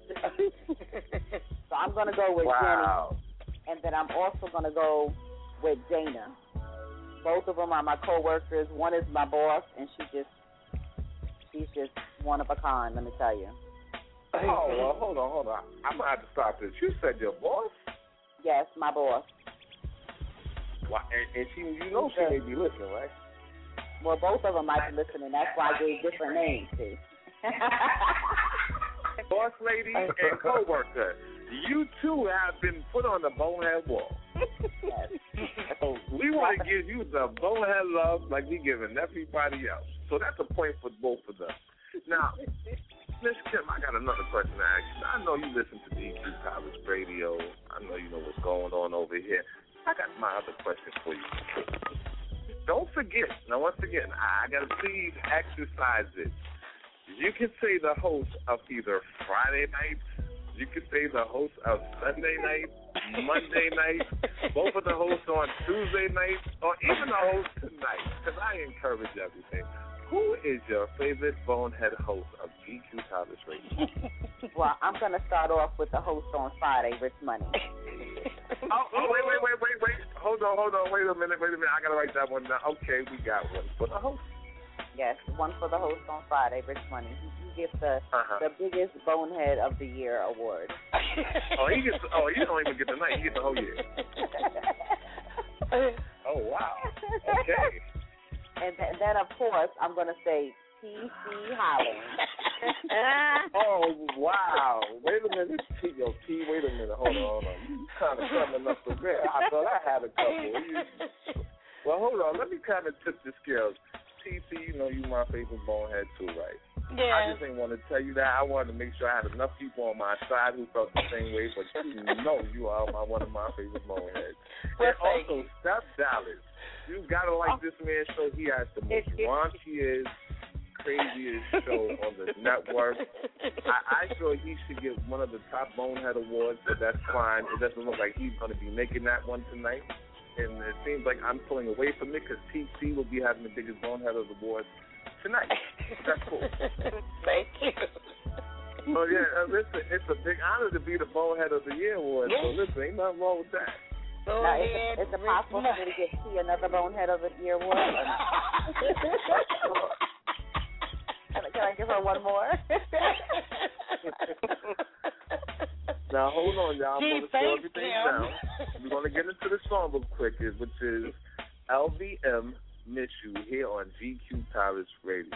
So I'm going to go with wow. Jenny, and then I'm also going to go with Dana. both of them are my coworkers. One is my boss, and she just, she's just one of a kind. Let me tell you. Oh, well, hold on, hold on. I'm gonna have to stop this. You said your boss? Yes, my boss. Why, and, and she, you know, she may be listening, right? Well, both of them might be listening. That's why I gave different names, see. Boss lady and coworker, you two have been put on the bonehead wall. Yes. So we want to give you the bonehead love like we giving everybody else. So that's a point for both of them. Now, Miss Kim, I got another question to ask you. I know you listen to G Q College Radio. I know you know what's going on over here. I got my other question for you. Don't forget, now once again, I got to please exercise it. You can say the host of either Friday nights, you can say the host of Sunday night, Monday night, both of the hosts on Tuesday night, or even the host tonight, because I encourage everything. Who is your favorite bonehead host of G Q College Radio? Well, I'm going to start off with the host on Friday, Rich Money. oh, oh, wait, wait, wait, wait, wait. Hold on, hold on. Wait a minute, wait a minute. I got to write that one down. Okay, we got one for the host. Yes, one for the host on Friday, Rich Money. He, he gets the uh-huh. the biggest bonehead of the year award. oh, he gets. Oh, he don't even get the night. He gets the whole year. Oh, wow. Okay. And th- then, of course, I'm going to say T C Holland. Oh, wow. Wait a minute. T, yo, T, wait a minute. Hold on, hold on. You kind of coming up the bed. I thought I had a couple. You, well, hold on. Let me kind of tip the scales. T C, you know you my favorite bonehead too, right? Yeah. I just didn't want to tell you that. I wanted to make sure I had enough people on my side who felt the same way, but you know you are my, one of my favorite boneheads. Well, and also, Steph Dallas. You gotta like this man's show. He has the most raunchiest, craziest show on the network. I, I feel he should get one of the top bonehead awards, but that's fine. It doesn't look like he's going to be making that one tonight. And it seems like I'm pulling away from it because T C will be having the biggest bonehead of the awards tonight. That's cool. Thank you. Well, yeah, uh, listen, it's a big honor to be the bonehead of the year award. So listen, ain't nothing wrong with that. Now, is, it, is it possible for me to get T another bonehead of the year award? can, I, can I give her one more? Now, hold on, y'all. I'm Gee, going to slow everything Tim. down. We're going to get into the song real quick, which is L V M Miss You here on G Q College Radio.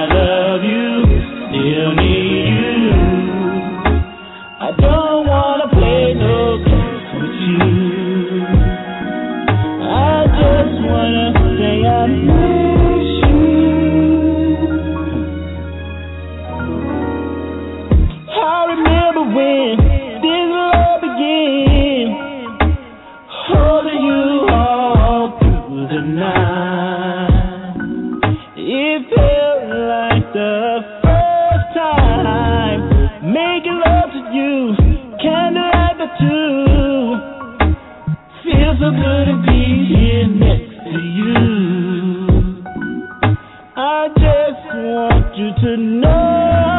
I don't wanna too. Feels so good to be here next to you. I just want you to know.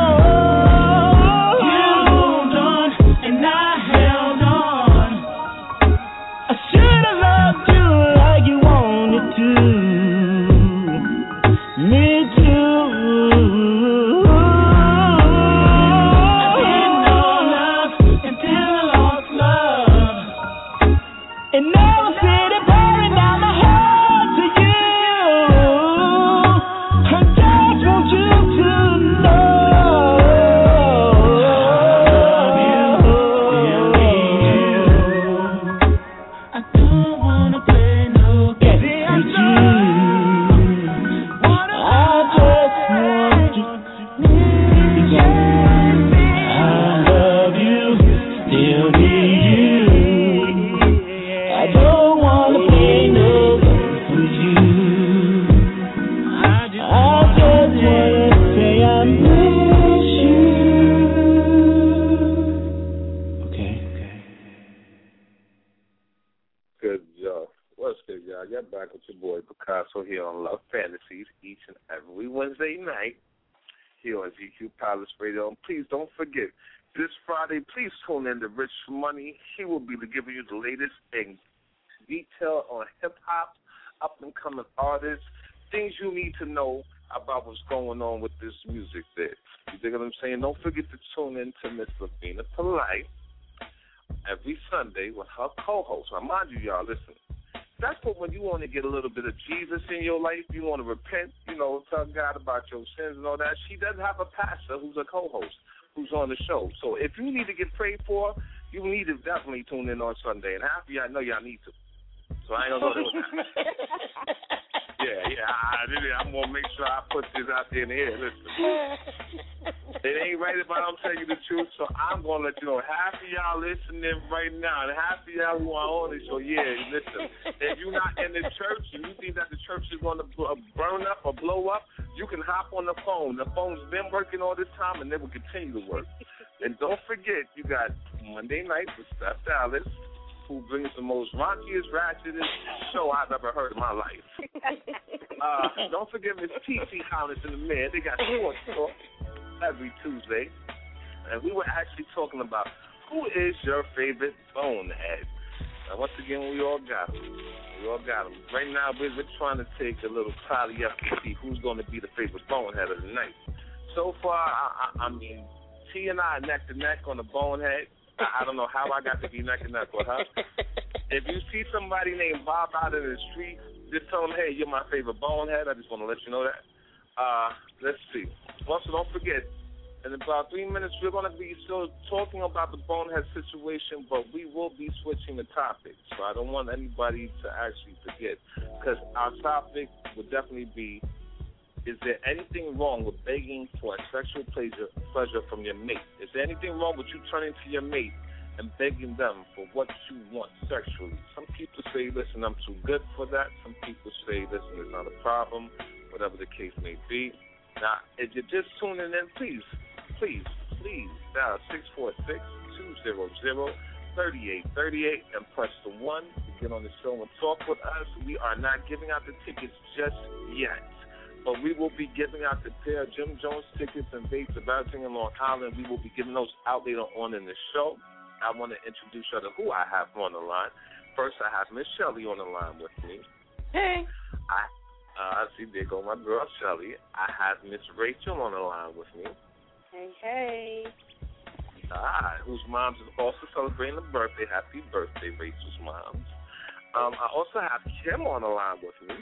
Palace Radio. And please don't forget, this Friday, please tune in to Rich Money. He will be giving you the latest in detail on hip-hop, up-and-coming artists, things you need to know about what's going on with this music there. You dig what I'm saying? Don't forget to tune in to Miss Lavina Polite every Sunday with her co-host. Now, mind you, y'all, listen. That's what when you want to get a little bit of Jesus in your life, you want to repent, you know, tell God about your sins and all that. She does have a pastor who's a co-host who's on the show. So if you need to get prayed for, you need to definitely tune in on Sunday. And half of y'all know y'all need to. So I ain't going to go there with that. Yeah, yeah, I, I, I'm going to make sure I put this out there in the air. Listen, it ain't right if I don't tell you the truth, so I'm going to let you know. Half of y'all listening right now, and half of y'all who are on it, so yeah, listen. If you're not in the church and you think that the church is going to burn up or blow up, you can hop on the phone. The phone's been working all this time, and it will continue to work. And don't forget, you got Monday night with Steph Dallas, who brings the most raunchiest, ratchetest show I've ever heard in my life. Uh, don't forget Miss T C Collins in the Man. They got sports talk every Tuesday. And we were actually talking about who is your favorite bonehead. Now, once again, we all got them. We all got them. Right now, we're, we're trying to take a little tally up to see who's going to be the favorite bonehead of the night. So far, I, I, I mean, T and I are neck to neck on the bonehead. I don't know how I got to be neck and neck with her. If you see somebody named Bob out in the street, just tell them, hey, you're my favorite bonehead. I just want to let you know that. Uh, let's see. Also, don't forget, in about three minutes, we're going to be still talking about the bonehead situation, but we will be switching the topic. So I don't want anybody to actually forget, because our topic would definitely be, is there anything wrong with begging for a sexual pleasure, pleasure from your mate? Is there anything wrong with you turning to your mate and begging them for what you want sexually? Some people say, listen, I'm too good for that. Some people say, listen, it's not a problem, whatever the case may be. Now, if you're just tuning in, please, please, please dial six four six, two zero zero, three eight three eight and press the one to get on the show and talk with us. We are not giving out the tickets just yet. But we will be giving out the pair of Jim Jones tickets and dates of everything in Long Island. We will be giving those out later on in the show. I want to introduce you to who I have on the line. First, I have Miss Shelley on the line with me. Hey. I uh, see, there go my girl Shelley. I have Miss Rachel on the line with me. Hey, hey. Ah, whose moms is also celebrating a birthday. Happy birthday, Rachel's moms. Um, I also have Kim on the line with me.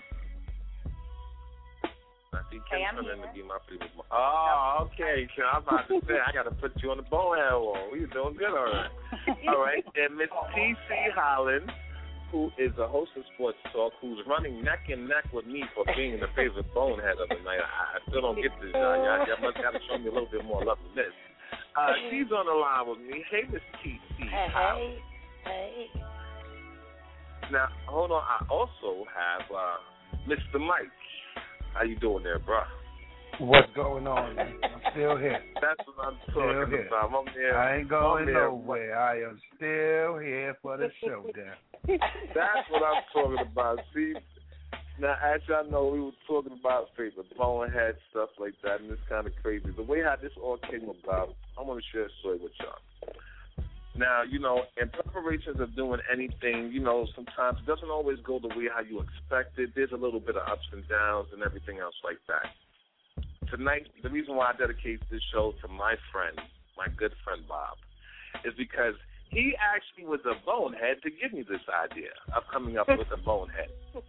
I see Kim hey, coming to be my favorite. Oh, okay. Kim, I'm about to say, I got to put you on the bonehead wall. You're doing good, all right. All right. And Miss T C Holland, who is a host of Sports Talk, who's running neck and neck with me for being the favorite bonehead of the night. I, I still don't get this, y'all. Y'all, y'all must got to show me a little bit more love than this. Uh, she's on the line with me. Hey, Miss T C Holland. Hey, hey. Now, hold on. I also have uh, Mister Mike. How you doing there, bro? What's going on, man? I'm still here. That's what I'm Still talking here. about. I'm here. I ain't going I'm here. nowhere. I am still here for the showdown. That's what I'm talking about. See, now, as y'all know, we were talking about favorite bonehead stuff like that, and it's kind of crazy. The way how this all came about, I want to share a story with y'all. Now, you know, in preparations of doing anything, you know, sometimes it doesn't always go the way how you expect it. There's a little bit of ups and downs and everything else like that. Tonight, the reason why I dedicate this show to my friend, my good friend Bob, is because he actually was a bonehead to give me this idea of coming up with a bonehead.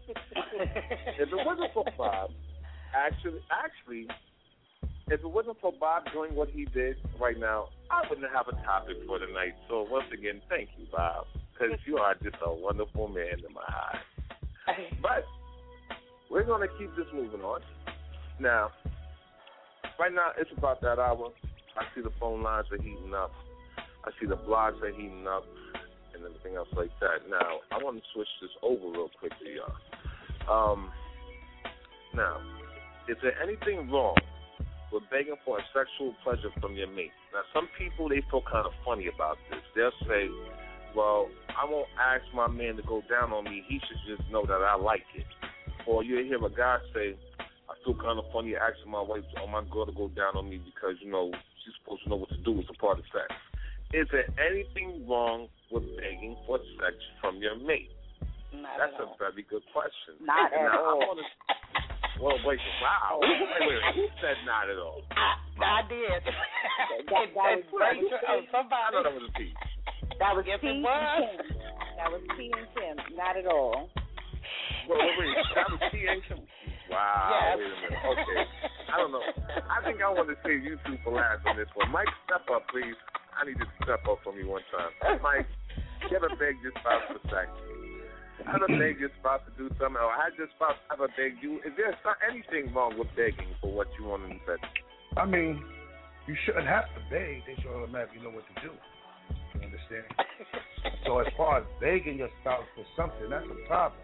If it wasn't for Bob, actually, actually, if it wasn't for Bob doing what he did right now, I wouldn't have a topic for tonight. So once again, thank you, Bob, because you are just a wonderful man in my eyes. But we're going to keep this moving on. Now, right now, it's about that hour. I see the phone lines are heating up. I see the blogs are heating up and everything else like that. Now, I want to switch this over real quick to y'all. Um, now, is there anything wrong with begging for a sexual pleasure from your mate? Now, some people, they feel kind of funny about this. They'll say, well, I won't ask my man to go down on me. He should just know that I like it. Or you'll hear a guy say, I feel kind of funny asking my wife or my girl to go down on me because, you know, she's supposed to know what to do. It's a part of sex. Is there anything wrong with begging for sex from your mate? Not That's at a all. very good question. Not at now, all. I wanna, well, wait, wow. Wait, wait, wait. Who said not at all? I, I did. That, that, that was, that was, oh, somebody. I know that was a piece. that was Yes, T it and was. Kim. That was T and Kim. Not at all. Wait, wait, wait. That was T and Kim. Wow. Yes. Wait a minute. Okay. I don't know. I think I want to save you two for last on this one. Mike, step up, please. I need you to step up for me one time. Mike, you ever begged your spouse for sex? Ever begged your spouse to do something? Or had your spouse ever begged you? Is there some, anything wrong with begging for what you want in bed? I mean, you shouldn't have to beg. They should automatically know what to do. You understand? So as far as begging your spouse for something, that's a problem.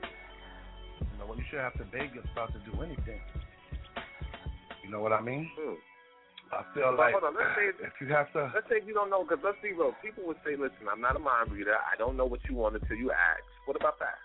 You know, you shouldn't have to beg your spouse to do anything. You know what I mean? Hmm. I feel But like hold on, let's say, if you have to... let's say you don't know, because let's be real. People would say, listen, I'm not a mind reader. I don't know what you want until you ask. What about that?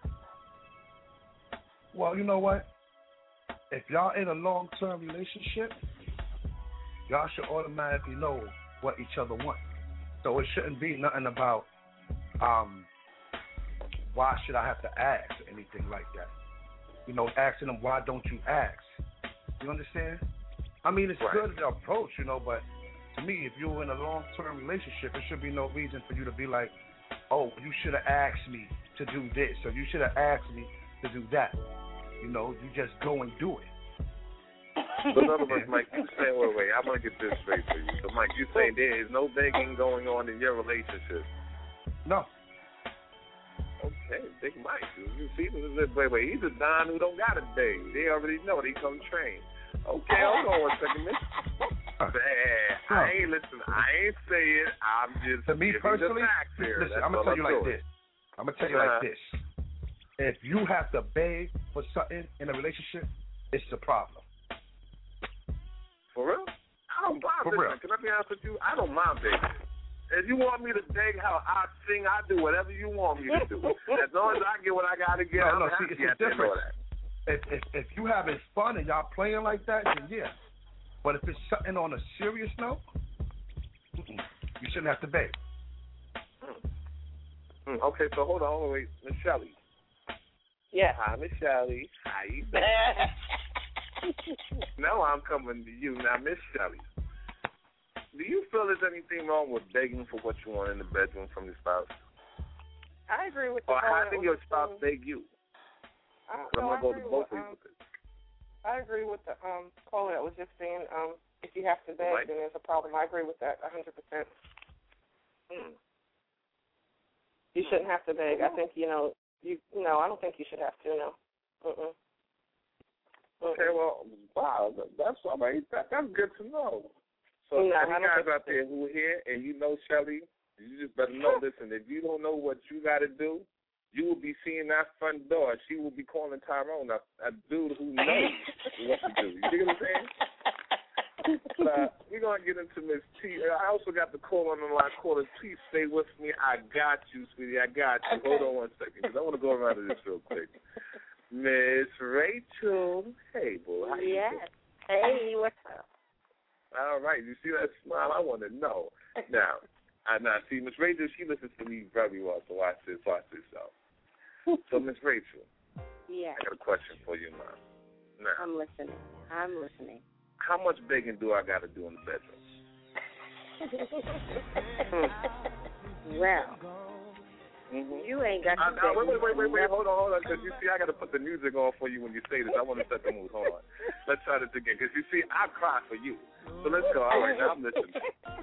Well, you know what? If y'all in a long-term relationship, y'all should automatically know what each other want. So it shouldn't be nothing about, um, why should I have to ask or anything like that. You know, asking them, why don't you ask? You understand? I mean, it's right. good to approach, you know, but to me, if you're in a long-term relationship, there should be no reason for you to be like, oh, you should have asked me to do this, or you should have asked me to do that. You know, you just go and do it. So in other words, Mike, you saying, wait, wait, I'm going to get this straight for you. So, Mike, you're saying there is no begging going on in your relationship? No. Okay, Big Mike. You see, wait, wait, he's a Don who don't got to beg. They already know. They come trained. Okay, hold on one second, miss. Man, I ain't listen. I ain't saying. I'm just to me giving personally. the facts here. Listen, That's I'm gonna tell all you I'm like doing. this. I'm gonna tell you Uh-huh. like this. If you have to beg for something in a relationship, it's a problem. For real? I don't mind. For Listen, real. can I be honest with you? I don't mind begging. If you want me to beg how I sing, I do whatever you want me to do. As long as I get what I got to get, No, I'm no, happy see, it's at the end of different. that. If, if if you having fun and y'all playing like that, then yeah. But if it's something on a serious note, mm-mm, you shouldn't have to beg. Hmm. Hmm. Okay, so hold on, hold on, wait, Miss Shelley. Yeah. Hi, Miss Shelley. How you doing? Now I'm coming to you. Now, Miss Shelley, do you feel there's anything wrong with begging for what you want in the bedroom from your spouse? I agree with the Or caller having that your was spouse saying- beg you? I, I'm no, going I to go agree to both with, ways um, with it. I agree with the um, caller that was just saying um, if you have to beg, Right. then there's a problem. I agree with that one hundred percent. Hmm. You shouldn't have to beg. I think, you know, you no, I don't think you should have to, no. Mm-mm. Okay, well, wow, that's all right. That, that's good to know. So, No, I any don't guys think out there who are here and you know Shelley, you just better know, listen, if you don't know what you got to do, you will be seeing that front door. She will be calling Tyrone, a, a dude who knows what to do. You dig what I'm saying? But, uh, we're going to get into Miss T. I also got the call on the line. Caller T, stay with me. I got you, sweetie. I got you. Okay. Hold on one second, because I want to go around to this real quick. Miss Rachel. Hey, boo. How you yes. doing? Hey, what's up? All right. You see that smile? I want to know. Now, I now see Miss Rachel, she listens to me very well, so watch this, watch this out. So, Miss Rachel. Yeah. I got a question for you, Mom. Now, I'm listening. I'm listening. How much begging do I got to do in the bedroom? Well, mm-hmm. you ain't got to uh, wait, wait, wait, wait, wait, hold on, hold on, because you see, I got to put the music on for you when you say this. I want to set the mood. Hold on. Let's try this again, because you see, I cry for you. So let's go. All right, now I'm listening.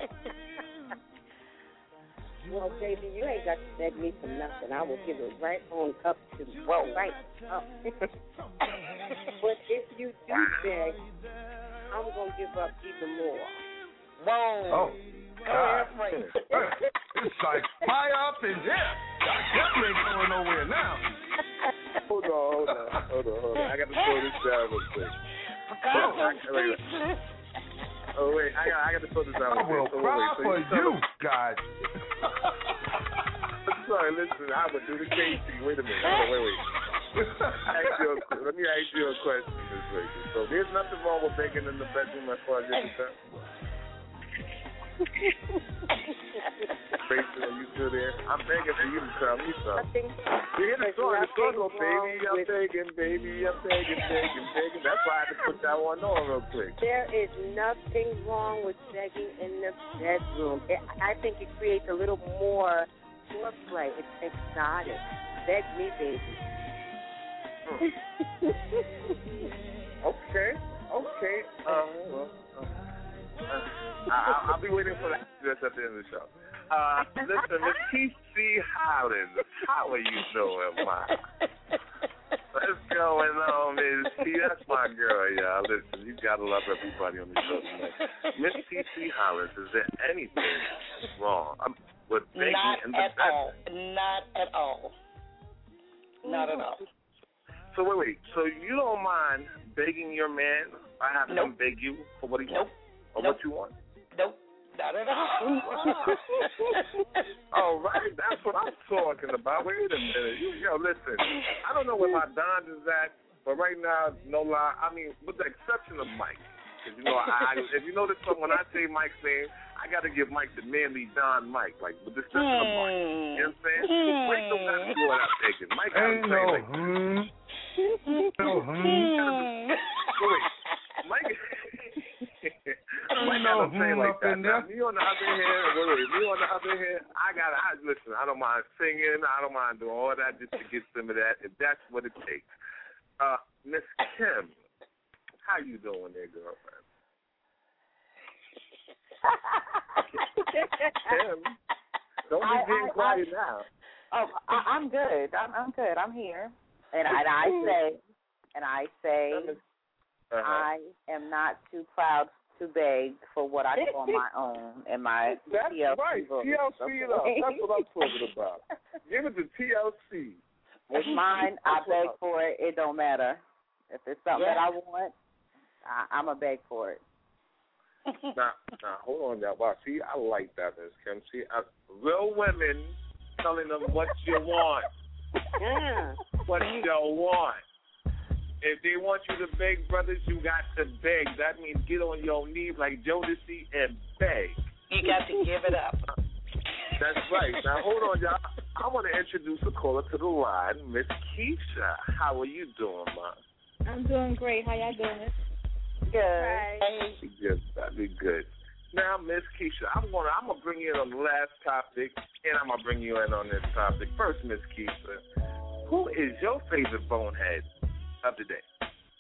Well, baby, you ain't got to beg me for nothing. I will give it right on up to you. Whoa. Right up. But if you do beg, I'm going to give up even more. Whoa. Oh, God. It's like fire up in here. I definitely ain't going nowhere now. Hold on, hold on, hold on, hold on. I got to slow this down real quick. Oh, I, wait, wait. Oh, wait, I got, I got to slow this down real I will quick. So, cry wait, so for you, you, guys. Sorry, listen, I would do the K C. Wait a minute. Hold on, wait, wait. Ask you a, let me ask you a question, Miss Rachel. So there's nothing wrong with begging in the bedroom as far as you're concerned? Rachel, are you still there? I'm begging for you to tell me something. You hear the song, the song go, baby, I'm begging, baby, I'm begging, begging, begging. That's why I had to put that one on real quick. There is nothing wrong with begging in the bedroom. It, I think it creates a little more foreplay. It's exotic. Beg me, baby. Okay, okay. Uh, well, uh, uh, I, I'll be waiting for that just at the end of the show. Uh, listen, Miss T C Hollins, how are you doing, ma? What's going on, Miss T? That's my girl, y'all. Listen, you gotta love everybody on the show tonight. Miss T C Hollins, is there anything wrong I'm, with begging Not in the at bedroom? all. Not at all. Not at all. So wait, wait. So you don't mind begging your man by having Nope. him beg you for what he Nope. wants or Nope. what you want? Nope. Not at all. All right, that's what I'm talking about. Wait a minute. You, yo, listen. I don't know where my Don is at, but right now, no lie. I mean, with the exception of Mike, because you know, I, I if you notice, when I say Mike's name, I got to give Mike the manly Don Mike, like with the exception of Mike. You know what I'm saying? Mike don't got to do what I'm thinking. Mike got to Ain't say no like. hmm. No hmm. Wait, Mike. Mike no gotta say hmm like up that. in there. Now, me on the other hand, wait, wait, me on the other hand, I gotta I, listen. I don't mind singing. I don't mind doing all that just to get some of that, if that's what it takes. Uh, Miss Kim, how you doing there, girlfriend? Kim, don't be I- getting I- quiet I- now. Oh, I, I'm good. I'm, I'm good. I'm here, and I, and I say, and I say, Uh-huh. I am not too proud to beg for what I call my own and my That's T L C right. voice, T L C okay? it up. That's what I'm talking about. Give it to T L C. It's mine. I beg for it. It don't matter. If it's something Yeah. that I want, I, I'm a beg for it. Now, now, hold on, y'all. Wow, see, I like that, Miss Kim. See, I, real women telling them what you want. Yeah. What you want. If they want you to beg, brothers, you got to beg. That means get on your knees like Jodeci and beg. You got to give it up. That's right. Now, hold on, y'all. I want to introduce a caller to the line, Miss Keisha. How are you doing, ma? I'm doing great. How y'all doing? Good. Right. Yes, that'd be good. Now, Miss Keisha, I'm gonna I'm gonna bring you in on the last topic, and I'm gonna bring you in on this topic. First, Miss Keisha, who is your favorite bonehead of the day?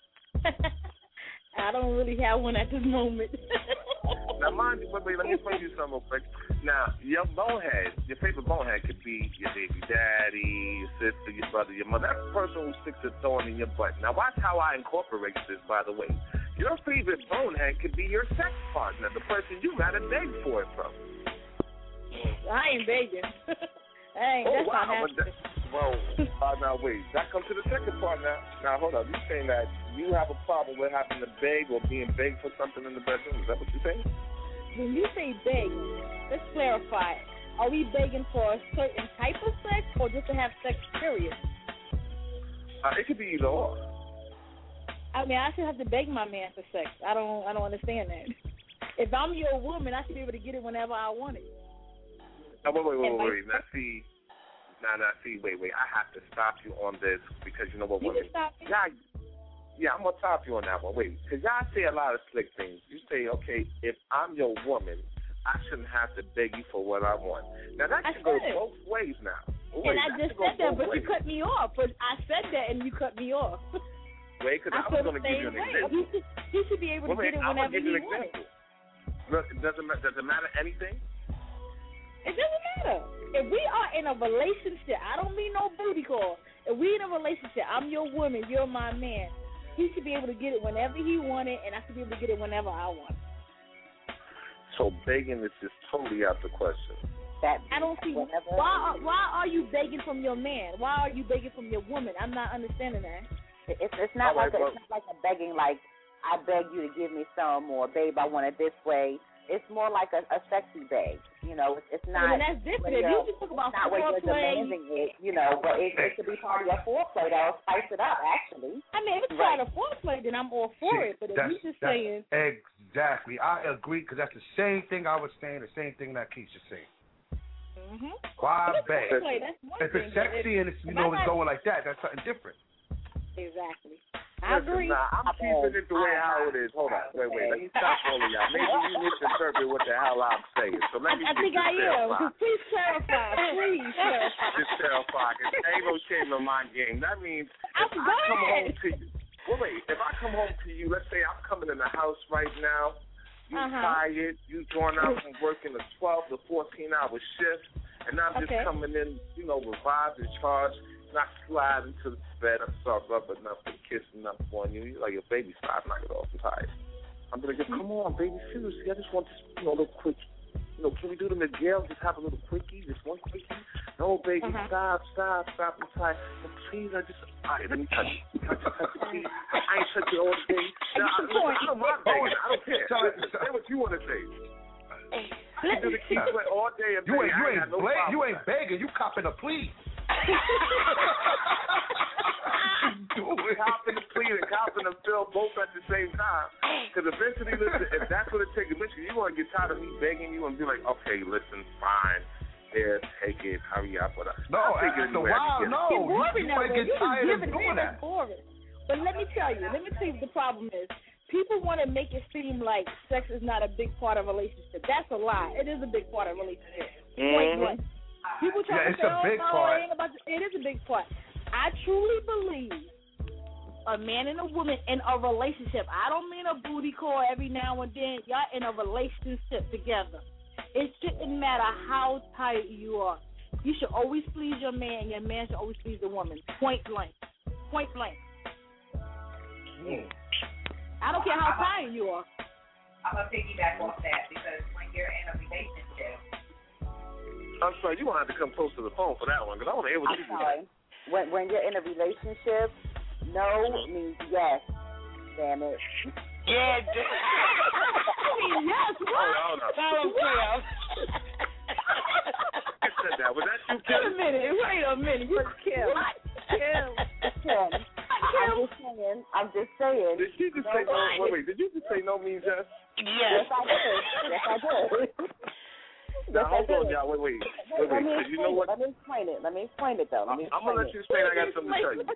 I don't really have one at this moment. Now, mind you, wait, wait, let me explain you something real quick. Now, your bonehead, your favorite bonehead could be your baby daddy, your sister, your brother, your mother. That's the person who sticks a thorn in your butt. Now, watch how I incorporate this, by the way. Your favorite bonehead could be your sex partner, the person you got to beg for it from. I ain't begging. Hey, oh, that's wow. not But happening. that, well, uh, now wait. That comes to the second part now. Now, hold on. You're saying that you have a problem with having to beg or being begged for something in the bedroom? Is that what you're saying? When you say beg, let's clarify. Are we begging for a certain type of sex or just to have sex, period? Uh, it could be either or. I mean, I should have to beg my man for sex. I don't I don't understand that. If I'm your woman, I should be able to get it whenever I want it. Now, wait, wait, wait, wait, wait. Now, see, now, now, see, wait, wait. I have to stop you on this because you know what, you women. Can stop me. Yeah, yeah, I'm gonna stop you on that one. Wait, because y'all say a lot of slick things. You say, okay, if I'm your woman, I shouldn't have to beg you for what I want. Now that I should go said. both ways now. Wait, and I just said that, but ways. you cut me off. But I said that, and you cut me off. Wait, because I, I was going to give you an example. He should, he should be able to well, get it I'm whenever give you he an wants. Look, it doesn't does it matter anything? It doesn't matter. If we are in a relationship, I don't mean no booty call. If we in a relationship, I'm your woman, you're my man. He should be able to get it whenever he wanted, and I should be able to get it whenever I want. So begging is just totally out the question. That I don't see whenever, why. Why are you begging from your man? Why are you begging from your woman? I'm not understanding that. It's it's not All like right, a, it's not like a begging like I beg you to give me some or babe I want it this way. It's more like a, a sexy beg. You know, it's, it's not. I mean, that's different. If you just talk about not where you're foreplay, demanding it, you know, but it, it could be part of your foreplay. That'll spice it up, actually. I mean, if it's Right. part of foreplay, then I'm all for it. But if That's, you just that's saying, exactly, I agree because that's the same thing I was saying, the same thing that Keisha saying. mm-hmm. Why If it's beg? foreplay, that's one If thing, it's but sexy if- and it's you if know I'm it's not- going like that, that's something different. Exactly. I agree. Nah, I'm keeping it the way how it is. Hold on. Wait, wait. Let me stop all of y'all. Maybe you misinterpret what the hell I'm saying. So let me I, I think I am. Just please clarify. Please clarify. Just clarify. Cause ain't no shame in my game. That means if I'm I come glad. home to you. Well, wait. If I come home to you, let's say I'm coming in the house right now. You Uh-huh. tired. You drawn out from working a twelve to fourteen hour shift, and I'm just Okay. coming in, you know, revived and charged. Not slide into the bed and start rubbing up and kissing up on you. You're like, your baby, stop, knock it off. I'm tired. I'm gonna go, come on, baby, seriously. I just want this, you know, little quick. You know, can we do the Miguel? Just have a little quickie, just one quickie. No, baby, Uh-huh. stop, stop, stop. I'm tired. But please, I just, all right, let me touch you. Can I just touch you, please? I ain't touch you all day. No, I, listen, I don't mind begging. I don't care. Listen, say what you want to say. I can do the key sweat all day and You ain't, you I ain't, got no bla- problem you with ain't that. begging. You copping a plea. Copping the plea and copping the fill both at the same time. Because eventually, listen, if that's what it takes, eventually you're going to get tired of me begging you and be like, okay, listen, fine. Here, take it, hurry up. But No, I'll take it after a anywhere I while, can get it. no. It's boring You, you that might way. get You just tired give of it doing in, that. it's boring. But let me tell you, let me tell you what the problem is. People want to make it seem like sex is not a big part of a relationship. That's a lie. It is a big part of a relationship. Point blank. People try Yeah, to it's say, a oh, big no, part. it ain't about the, it is a big part. I truly believe a man and a woman in a relationship. I don't mean a booty call every now and then. Y'all in a relationship together. It shouldn't matter how tight you are. You should always please your man. Your man should always please the woman. Point blank. Point blank. Mm. I don't care how tired you are. I'm going to piggyback off that because when you're in a relationship. I'm sorry, you're going to have to come close to the phone for that one because I want to hear what I'm you sorry. When when you're in a relationship, no means yes. Damn it. Yeah, d- I mean, yes, what? Hold on, hold on. I don't care. I said that. Was that you, Wait a Kim? minute. Wait a minute. You Kim. What? Kim. Kim, I'm just saying. I'm just saying. Did she just no, say no? Wait, wait. Did you just say no means yes? Yes, Yes. I did. Yes, I did. Now, Yes, I hold on, did. y'all. Wait, wait. Wait, Wait, let wait. me 'cause you know explain it. what? Let me explain it. Let me explain it, though. Let me I'm explain going to let it. you explain. I got something to tell you.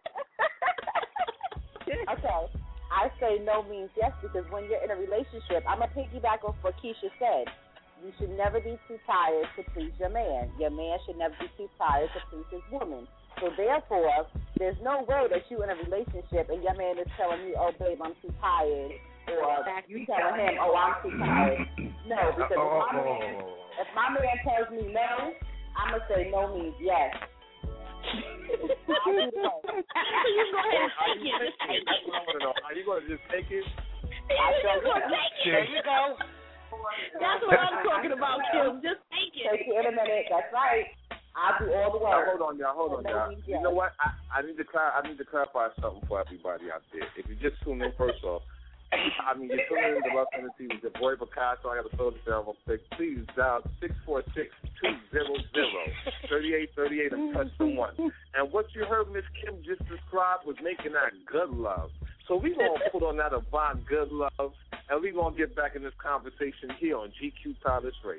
Okay. I say no means yes because when you're in a relationship, I'm a piggyback off what Keisha said. You should never be too tired to please your man. Your man should never be too tired to please his woman. So therefore, there's no way that you in a relationship and your man is telling you, oh, babe, I'm too tired. Or you telling him, oh, I'm too tired. No, because if my man, if my man tells me no, I'm going to say no means yes. You go ahead and take it. That's what I want to know. Are you going to just take it? You just gonna take it. There you go. That's what I'm talking about, Kim. Just take it. Take it in a minute. That's right. I do all the work. Now, hold on, y'all. Hold on, y'all. You know what? I, I need to clar- I need to clarify something for everybody out there. If you just tune in, first off, I mean, you're tuning in to Love Fantasy with your boy Picasso. I got to throw this down real quick. Please dial six four six, two zero zero, three eight three eight and touch the one. And what you heard Miss Kim just describe was making that good love. So we're going to put on that Avant good love, and we're going to get back in this conversation here on G Q Palace Radio.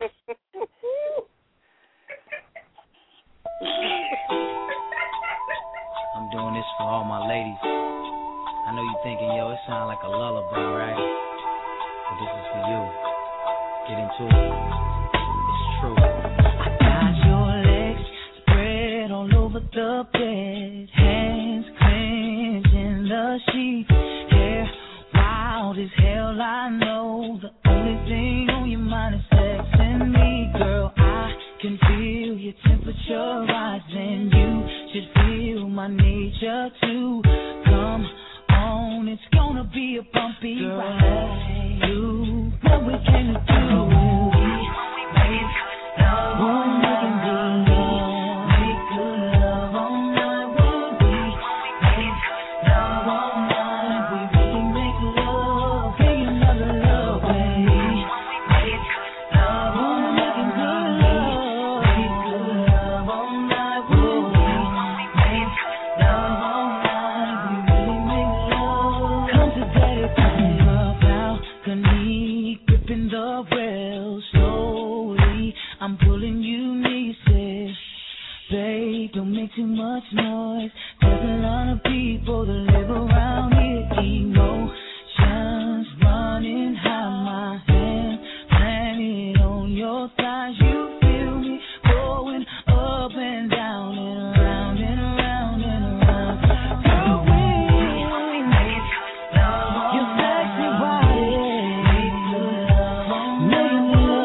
I'm doing this for all my ladies. I know you're thinking, yo, it sounds like a lullaby, right? But this is for you. Get into it. It's true. I got your legs spread all over the bed, hands clenched in the sheets, hair wild as hell. I know the only thing on your mind is sex and me, girl. I can feel your temperature rising. You should feel my nature too. Come on, it's gonna be a bumpy girl, ride. Do what we can do. We make love all night, make good love all night. When we make love all night, we really make love. Bring another love, baby. Make love all night, making good love. Make good love all night. When we make love all night, we really make love. Come to daddy, come up balcony, gripping the rail slowly. I'm pulling you nieces. Babe, don't make too much noise. There's a lot of people that live around here. Emotions running high. My hand planted on your thighs. You feel me going up and down and around and around and around. Girl, we make love. Your sexy body, make good love, making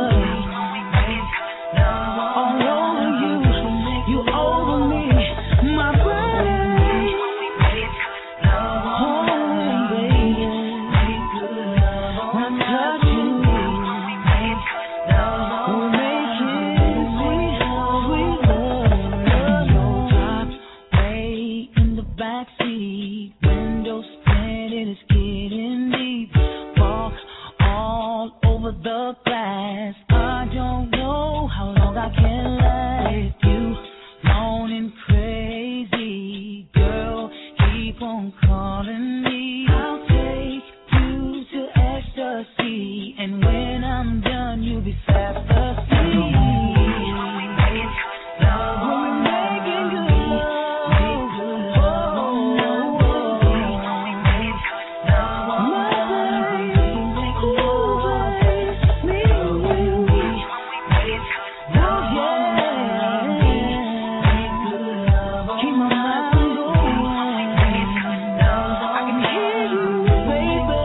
love all over you. You over me, my body. Oh, baby, make good love. When I touch you, we're making sweet, sweet love. Your drop way in the backseat, windows tinted, it's getting deep. Walk all over the glass. I don't know how long I can last. You moaning crazy, girl, keep on calling me. I'll take you to ecstasy, and when I'm done, you'll be fast asleep. Love, we're making good love. Make good love all night. Make love all night. Make love, me and you. Oh yeah. Make good love. Keep my mind going. I can hear you, baby.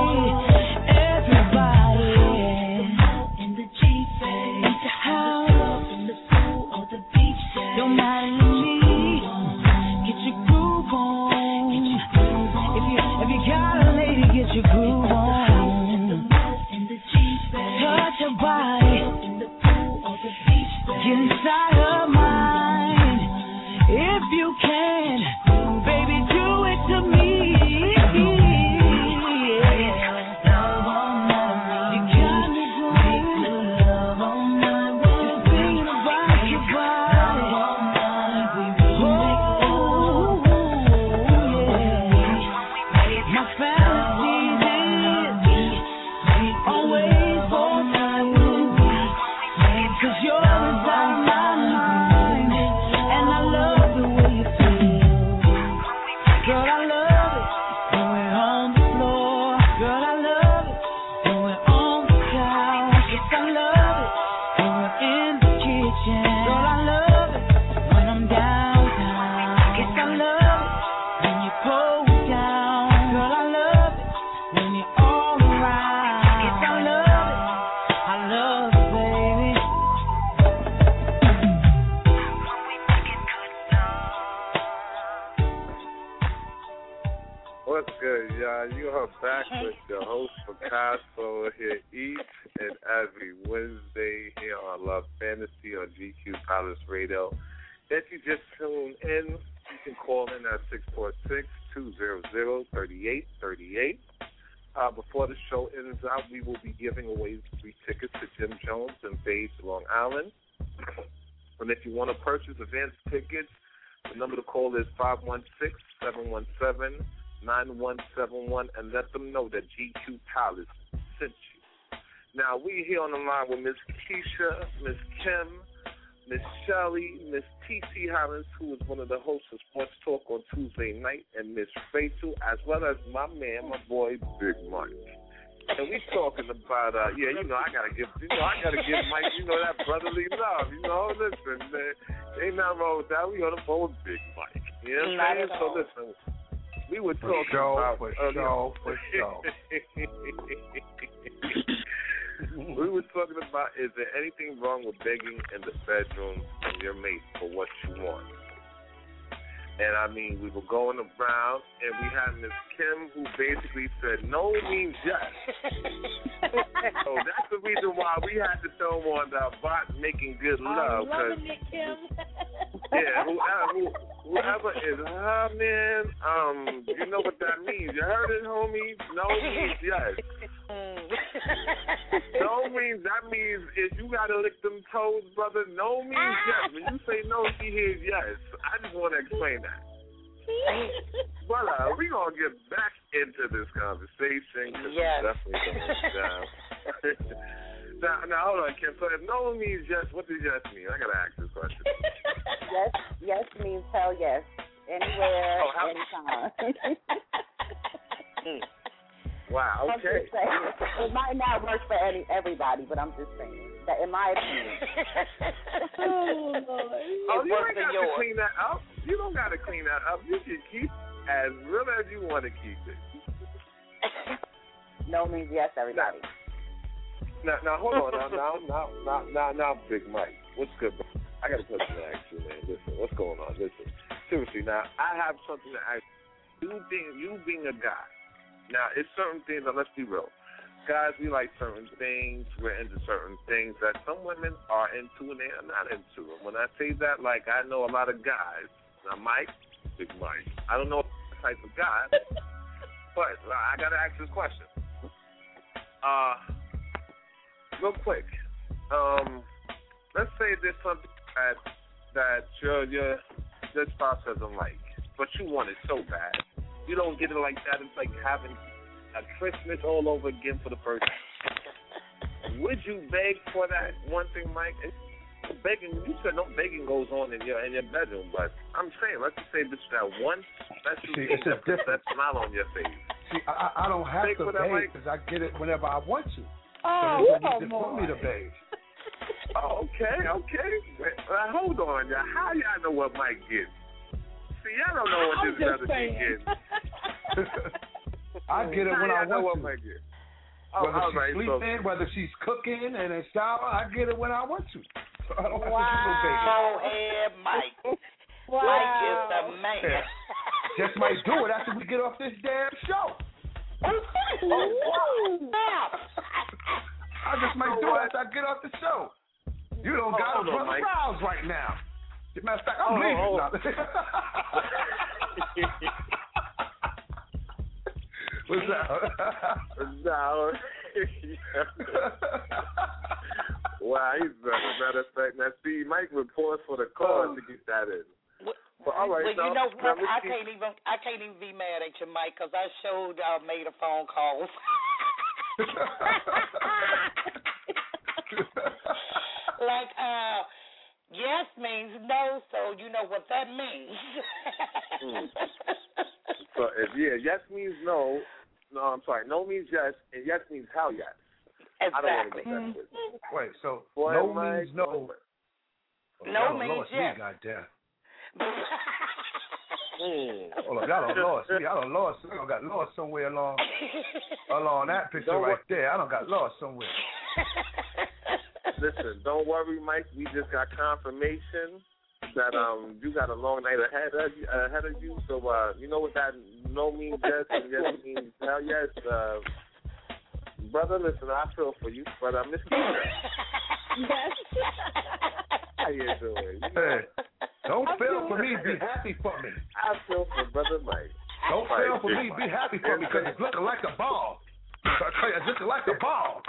Everybody in the Jeep, baby. The house, in the pool or the beach. Don't matter to me. Get your groove on. If you if you got a lady, get your groove on. Touch her body. Get inside her mind. If you can, baby, do it to me. Love all night. You got me going. Love all night. Just thinking about your body. Love all night. Oh, yeah. My fantasy is always for you. 'Cause you're inside my what's good, y'all? You are back with your host, Picasso, here each and every Wednesday here on Love Fantasy on G Q Palace Radio. If you just tuned in, you can call in at six four six, two zero zero, three eight three eight. Uh, before the show ends out, we will be giving away free tickets to Jim Jones in Bates, Long Island. And if you want to purchase advance tickets, the number to call is five one six, seven one seven, nine one seven one, and let them know that G Q Palace sent you. Now, we here on the line with Miss Keisha, Miss Kim, Miss Shelley, Miss T C Hollins, who is one of the hosts of Sports Talk on Tuesday night, and Miss Faithful, as well as my man, my boy, Big Mike. And we talking about, uh, yeah, you know, I gotta give, you know, I gotta give Mike, you know, that brotherly love, you know. Listen, man, ain't nothing wrong with that. We on the phone with Big Mike. You know what I'm saying? So listen, we were For talking sure, about for uh, sure, for sure. We were talking about, is there anything wrong with begging in the bedroom from your mate for what you want? And I mean, we were going around, and we had Miss Kim, who basically said no means yes. So that's the reason why we had to throw on the bot making good love. I'm loving it, Kim. Yeah, whoever, who, whoever is her man, um, you know what that means. You heard it, homie? No means yes. No means, that means if you got to lick them toes, brother, no means yes. When you say no, he hears yes. I just want to explain that. But uh, we're going to get back into this conversation because yes. it's definitely going down. now, now, hold on, Kim. So if no means yes, what does yes mean? I got to ask this question. Yes, yes means hell yes. Anywhere, Oh, how- anytime. Hmm. Wow, I'm okay. just saying, it might not work for any everybody, but I'm just saying that in my opinion. Oh, Lord. Oh, you ain't got to clean that up. You don't got to clean that up. You can keep as real as you want to keep it. No means yes, everybody. Now, now, hold on. Now, now, now, now, now, now, Big Mike. What's good, bro? I got a question to ask you, man. Listen, what's going on? Listen, seriously. Now, I have something to ask you. Being, you being a guy. Now, it's certain things, and let's be real. Guys, we like certain things. We're into certain things that some women are into and they are not into. And when I say that, like, I know a lot of guys. Now, Mike, Big Mike, I don't know the type of guy, but uh, I got to ask this question. Uh, real quick. Um, let's say there's something that, that your, your, your spouse doesn't like, but you want it so bad. You don't get it like that. It's like having a Christmas all over again for the first time. Would you beg for that one thing, Mike? And begging, you said no begging goes on in your in your bedroom, but I'm saying, let's just say this that one special See, thing it's a that puts that smile on your face. See, I, I don't have Beg to for that, beg Mike? because I get it whenever I want to. Oh, so come just for me to on. beg. Oh, okay, okay. Uh, hold on, y'all. How y'all know what Mike gets? See, y'all don't know what I'm this just other thing saying. gets. I get it when I How y'all know want what to. Mike gets? Oh, Whether all she's right, so- sleeping, whether she's cooking and in shower, I get it when I want to. So I don't have to do no begging. Wow, and Mike. Wow. Mike is the man. Just might do it after we get off this damn show. Oh, stop. I just might do it after I get off the show. You don't Oh, got hold a on, brother Mike. Rouse right now. As a matter of fact, I'm Oh, leaving oh. now. What's that? No. Wow, he's better. Matter of fact, now see, Mike would pause for the call to get that in. But all right, Well, so you know now what? let's I keep- can't even. I can't even be mad at you, Mike, because I showed uh, made a phone call. Like, uh, yes means no, so you know what that means. Mm. So if yeah, yes means no. No, I'm sorry. No means yes, and yes means hell yes. Exactly. I don't want to get that twisted. Wait, so Boy, no Mike, means no. No y'all means lost yes. Me, goddamn. Mm. Hold on, y'all done lost me. I done lost. I done got lost somewhere along along that picture Don't right wor- there. I done got lost somewhere. Listen, don't worry, Mike. We just got confirmation that um you got a long night ahead of you, ahead of you. So uh, you know what that no means yes and yes means hell yes. Uh, brother, listen, I feel for you, but I miss you. Yes. How you doing? You know, Hey, don't feel for me, be happy for me. I feel for brother Mike. Don't feel for me, be happy for me, because it's looking like a ball. I tell you, it's looking like a ball.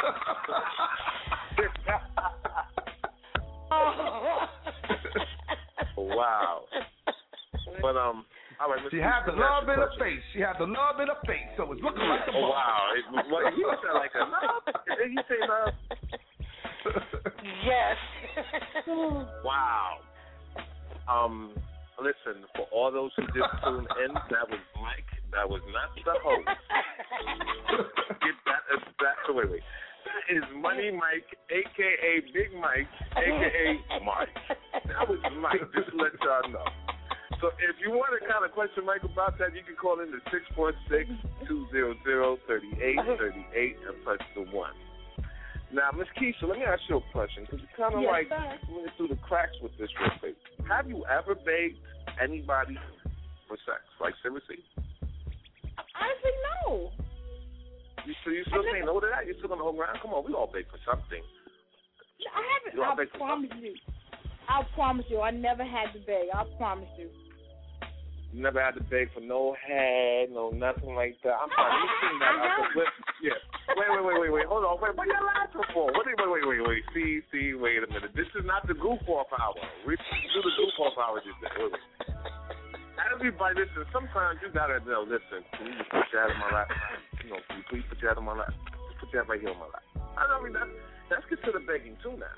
Wow. But um, all right. She had the love in her face. She had the love in her face, so it's looking like a Oh ball. wow! It, well, he said like a love. Did he say love? Yes. Wow. Um, listen, for all those who just tuned in, that was Mike. That was not the host. Get that? Uh, that wait, wait. That is Money Mike, aka Big Mike, aka Mike. That was Mike. Just to let y'all know. So if you want to kind of question Mike about that, you can call in to six four six, two zero zero, three eight three eight and press the one. Now, Miss Keisha, let me ask you a question, because it's kind of Yes, like sir. going through the cracks with this real quick. Have you ever begged anybody for sex? Like, seriously? Honestly, no. You, so you still saying no to that? You're still going to hold around? Come on, we all beg for something. I haven't. You all I beg for promise you. I promise you. I never had to beg. I promise you. You never had to beg for no head, no nothing like that. I'm sorry, you seen that out the clip? Yeah. Wait, wait, wait, wait, wait. Hold on. Wait, what are you laughing for? What? Wait, wait, wait, wait. See, see. Wait a minute. This is not the goof off hour. We do the goof off hour this day. Wait, wait. Everybody, listen. Sometimes you gotta know. Listen. Can you just put your head on my lap? You know, can you please put your head on my lap? Just put your head right here on my lap. I don't mean that. That's considered begging too now.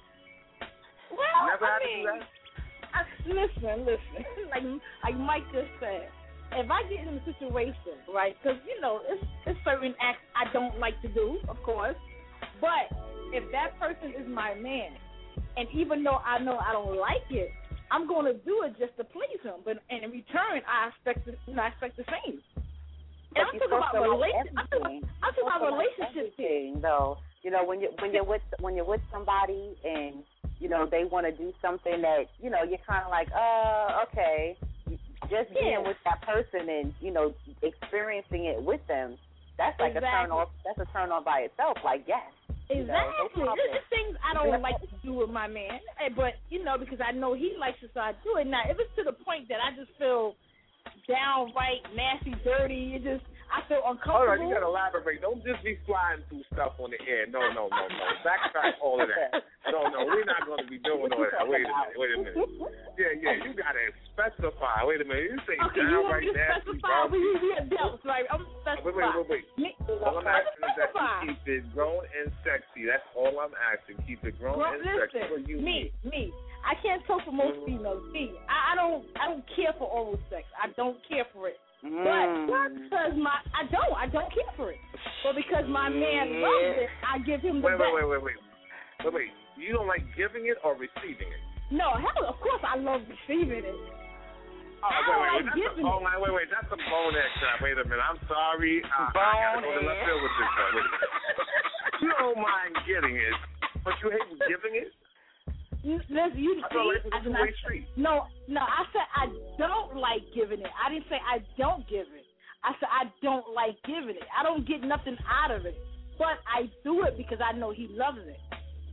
Well, Never I had mean, to do that. I, listen, listen. like, like Mike just said, if I get in a situation, right? Because you know, it's, it's certain acts I don't like to do, of course. But if that person is my man, and even though I know I don't like it, I'm going to do it just to please him. But and in return, I expect the, you know, I expect the same. And I'm talking about relationships. I'm talking, I'm talking about relationships here. Though, you know, when you when you're with when you're with somebody and you know they want to do something that you know you're kind of like, uh, okay, just being Yeah. with that person and you know experiencing it with them, that's like Exactly. a turn on. That's a turn on by itself. Like yes. You know, no Exactly. problem. There's just things I don't like to do with my man, eh, but you know because I know he likes it, so I do it. Now, if it's to the point that I just feel downright nasty, dirty, it just I feel uncomfortable. All right, you gotta elaborate. Don't just be flying through stuff on the air. No, no, no, no. Backtrack all of that. No, no, we're not gonna be doing all that. Wait a minute, wait a minute. Yeah, yeah, you gotta specify. Wait a minute. You say Okay, you want downright me to nasty, specify? bro. We we adults, right? I'm Wait, specifying. wait, wait, wait. Me, All I'm I'm asking is that specifying. you keep it grown and sexy. That's all I'm asking. Keep it grown Grown- and sexy. What Listen, you me, need. me. I can't talk for most Mhm. females. Me, I, I don't, I don't care for oral sex. I don't care for it. Mm. But because my, I don't, I don't care for it. But because my man loves it, I give him the Wait, best. wait, wait, wait, wait. Wait, wait. You don't like giving it or receiving it? No, hell, of course I love receiving it. Oh, I wait, don't wait, like wait. That's giving a, oh, it. wait, wait, wait. That's a bone egg trap. Wait a minute. I'm sorry. Uh, I gotta go to left field with this one. Wait a minute. You don't mind getting it, but you hate giving it? You- Listen, you I thought life was I a did two-way not- street. No, no, I said I don't like giving it. I didn't say I don't give it. I said I don't like giving it. I don't get nothing out of it. But I do it because I know he loves it.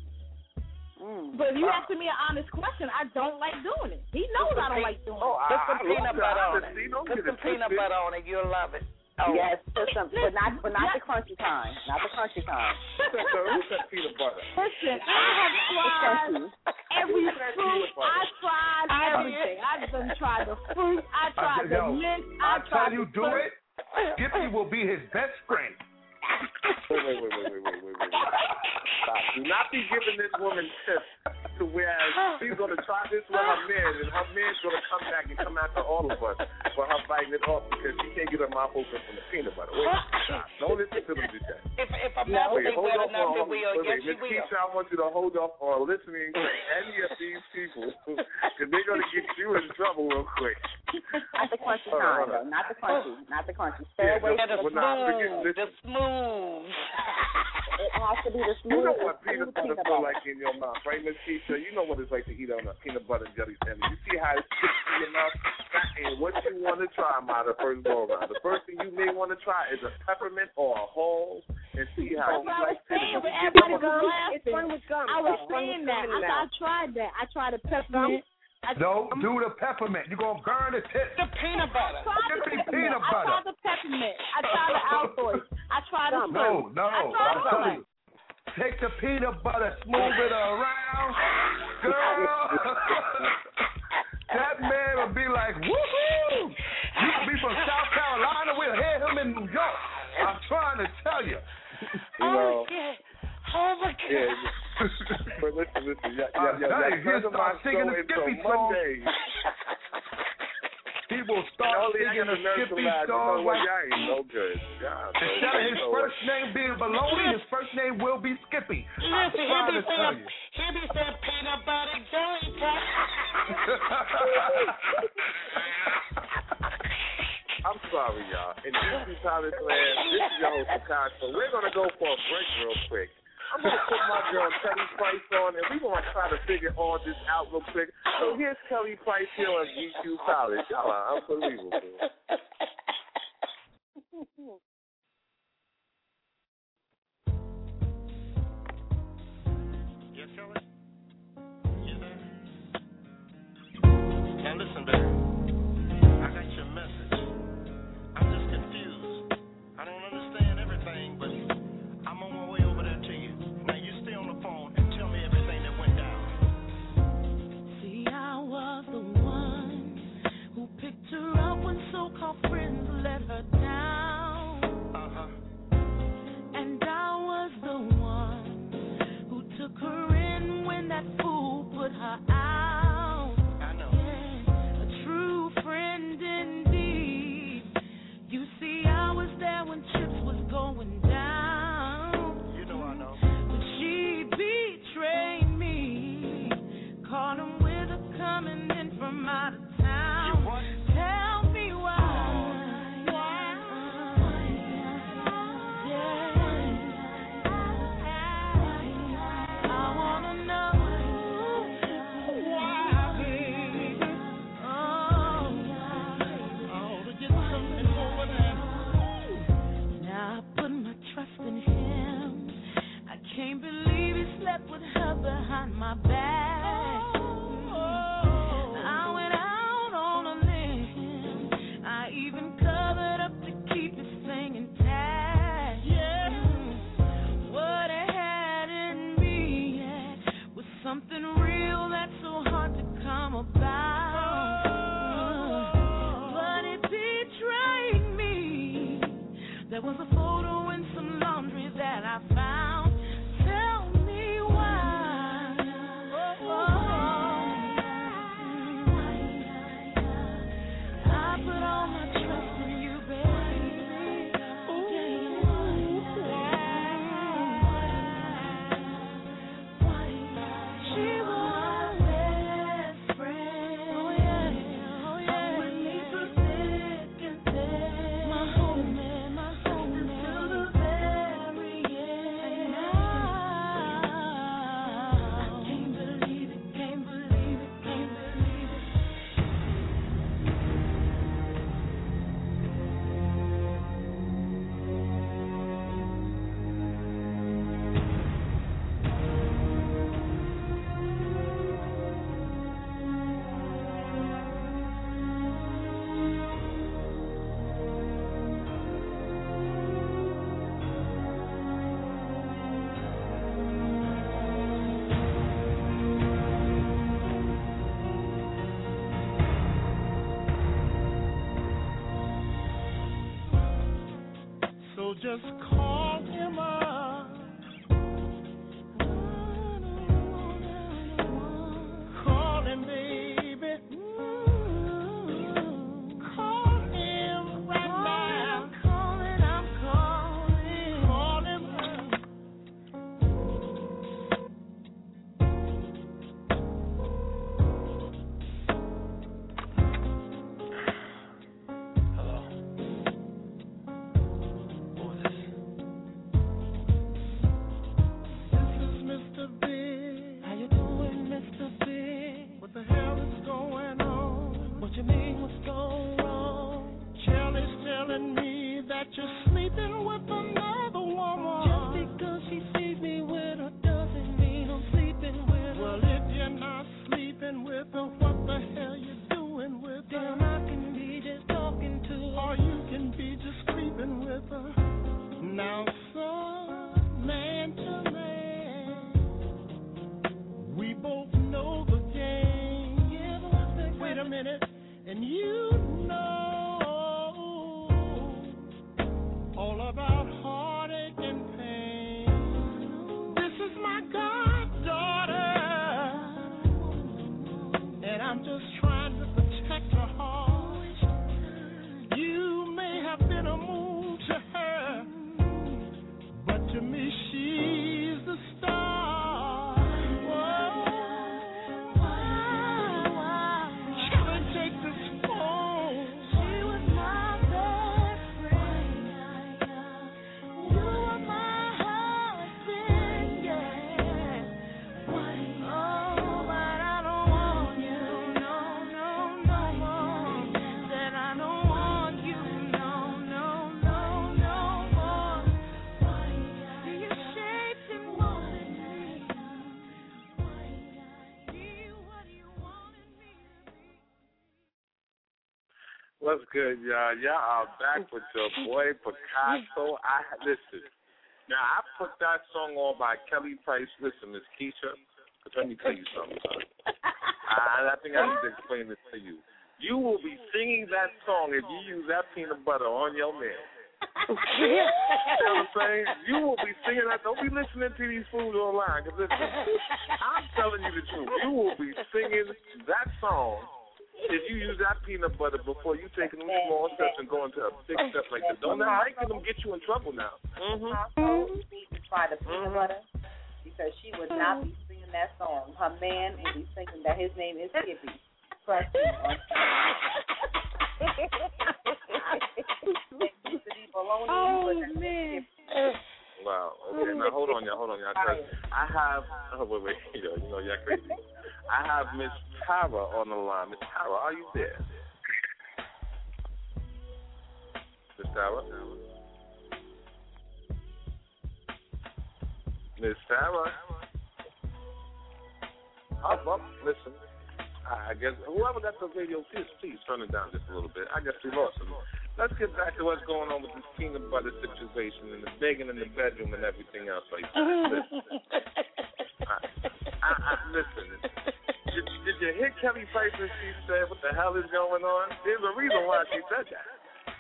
Mm. But if you asking me an honest question, I don't like doing it. He knows I don't like doing Oh, it. Put I, some I peanut love the butter on honesty. it. Don't Put get some it peanut twisted. butter on it. You'll love it. Oh. Yes, put some, but not but not the crunchy kind. Not the crunchy kind. Who said, who said peanut butter? Listen, I have tried every Who said fruit. peanut butter? I tried I everything. I done tried the fruit. I tried the Yo, mint. I I tell tried you, the do fruit. it. Skippy will be his best friend. Wait, wait, wait, wait, wait, wait, wait, wait. Stop. Do not be giving this woman tips to where she's going to try this with her man, and her man's going to come back and come after all of us for her biting it off because she can't get her mouth open from the peanut butter. Wait, stop. Don't listen to them do that. If if I'm No, not wait, hold well off enough, on, it will. wait, Yes, wait, you Miss will. Keisha, I want you to hold off on listening to any of these people because they're going to get you in trouble real quick. Not the crunchy Hold on, kind, hold though. on. Not the crunchy. Not the crunchy. Stay Yeah, away Yeah, the from Well, nah, forget smooth, this. the smooth. It has to be the You smooth. know what smooth peanut butter peanut feel butter. like in your mouth, right, Miss Keisha, you know what it's like to eat on a peanut butter and jelly sandwich. You see how it's crispy enough? That ain't what you want to try, Ma, the first go around. The first thing you may want to try is a peppermint or a whole and see how you like it. It's fun with gum. I was saying that. I, I tried that. I tried a peppermint. I, no, do the peppermint. You're going to burn the tip. The peanut butter. Give me peanut butter. I tried the peppermint. I tried the Altoids. I tried the No, no. I tried I'm telling you. Take the peanut butter, smooth it around. Girl. That man would be like, woohoo. You could be from South Carolina. We'll hear him in New York. I'm trying to tell you. You know. Oh, yeah. Oh, my God. Yeah. But listen, listen. Yeah, yeah, yeah. Hey, he'll start singing the Skippy song. He will start singing a Skippy song. You know what? Y'all ain't no good. Y'all Instead of his first name being Baloney, his first name will be Skippy. I'm Listen, trying he to tell you. He be saying peanut butter jelly pop. I'm sorry, y'all. In G Q College Land, this is your host, Picasso. We're going to go for a break real quick. I'm going to put my girl Kelly Price on, and we're going to try to figure all this out real quick. So here's Kelly Price here on G Q College. Y'all are unbelievable. Yes, Kelly? You there? Now listen, baby. I got your message. I'm just confused. I don't understand everything, but I'm on my way over there to you. Now you stay on the phone and tell me everything that went down. See, I was the one who picked her up when so-called friends let her down. Uh-huh. And I was the one who took her in when that fool put her out. I know. Yeah, a true friend indeed. You see, I was there when chips was going down. You know I know. But she betrayed me. Caught him with her coming in from out of town. You what? Tell me why. Can't believe he slept with her behind my back. I went out on a limb. I even covered up to keep his thing intact. Yeah. What I had in me yeah, was something real that's so hard to come about. But it betrayed me. There was a photo in some laundry that I found. Tell me why. Oh, I put all my trust in you, baby. She was my best friend. Oh yeah, oh yeah. With me through thick and thin. My homie, my homie. To the very end. I can't believe it, can't believe it, can't believe it. So just call him up. Call him, baby. Call him right now. I'm calling, I'm calling. Call him. Hello. Who is this? And you know all about heartache and pain. This is my goddaughter, and I'm just trying to protect her heart. You may have been a moon to her, but to me she's the star. What's good, y'all? Y'all are back with your boy Picasso. I listen. Now I put that song on by Kelly Price. Listen, Miss Keisha, let me tell you something. I, I think I need to explain this to you. You will be singing that song if you use that peanut butter on your nail. You know what I'm saying? You will be singing that. Don't be listening to these fools online. Cause listen, I'm telling you the truth. You will be singing that song if you use that peanut butter before you taking them small steps and going to a big step like that. Don't let making them get you in trouble now. Mm-hmm. Also, you need to try the peanut butter because she would not be singing that song. Her man would be singing that his name is Skippy. Trust me. Oh, man. Wow. Okay, now hold on, y'all. Hold on, y'all. Cause I have, oh, wait, wait. You know, you know, y'all crazy. I have Miss Tara on the line. Miss Tara, are you there? Miss Tara? Miss Tara? Up, up, listen. I guess whoever got the radio, please, please turn it down just a little bit. I guess we lost him. Let's get back to what's going on with this peanut butter situation and the begging in the bedroom and everything else like that. Listen. I, I, I, listen. Did, did you hear Kelly Price when she said, what the hell is going on? There's a reason why she said that.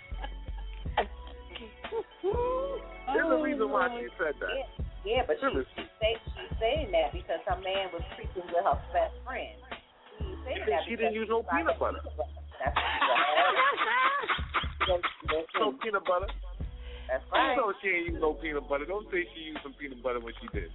There's a reason why she said that. Yeah, yeah but she, she say, she's saying that because her man was creeping with her best friend. She, saying that she didn't use no peanut butter. That's what she No peanut butter. That's right. No, she ain't use no peanut butter. Don't say she used some peanut butter when she did.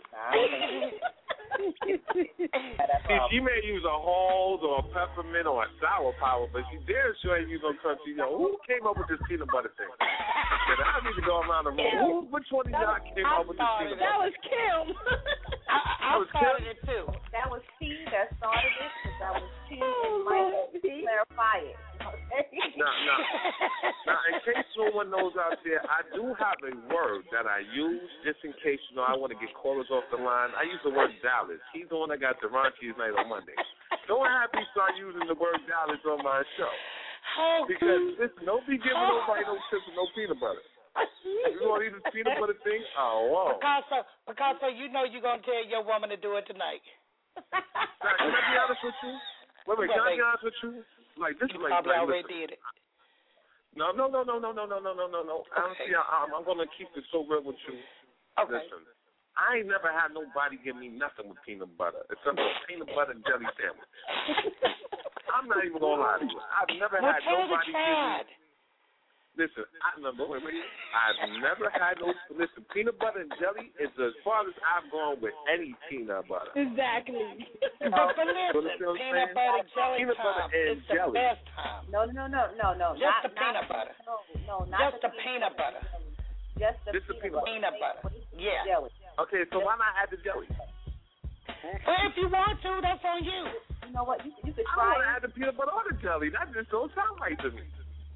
See, she may use a Halls or a peppermint or a sour power, but she damn sure ain't use no crunchy. Yo, who came up with this peanut butter thing? And I need to go around the room. Who, which one of y'all came up with this peanut butter? That was Kim. I, I started it too. That was T that started it. That was T and Mike to clarify it. Now, now, now, in case no one knows out there, I do have a word that I use just in case, you know, I want to get callers off the line. I use the word Dallas. He's the one that got the raunchiest night on Monday. Don't have me start using the word Dallas on my show. Because, listen, don't be giving nobody no chips and no peanut butter. You want to eat this peanut butter thing? Oh, whoa. Picasso, Picasso, you know you're going to tell your woman to do it tonight. Now, can I be honest with you? Wait, wait, can I be honest with you? Like, this you is like, probably like already listen. did it. No, no, no, no, no, no, no, no, no, no, no. Honestly, I, I'm, I'm going to keep it so real with you. Okay. Listen, I ain't never had nobody give me nothing with peanut butter except a peanut butter and jelly sandwich. I'm not even going to lie to you. I've never well, had nobody give me... Listen, I remember, wait, wait. I've never had no, listen, peanut butter and jelly is as far as I've gone with any peanut butter. Exactly. But, but listen, you know peanut butter jelly peanut butter time and is jelly. the best time. No, no, no, no, no. Just not, the peanut not, butter. No, no, not Just the, the peanut butter. butter. Just the Just peanut, the peanut butter. butter. Yeah. Jelly. Okay, so why not add the jelly? Well, if you want to, that's on you. You know what? You, you could I try. don't want to add the peanut butter or the jelly. That just don't sound right to me.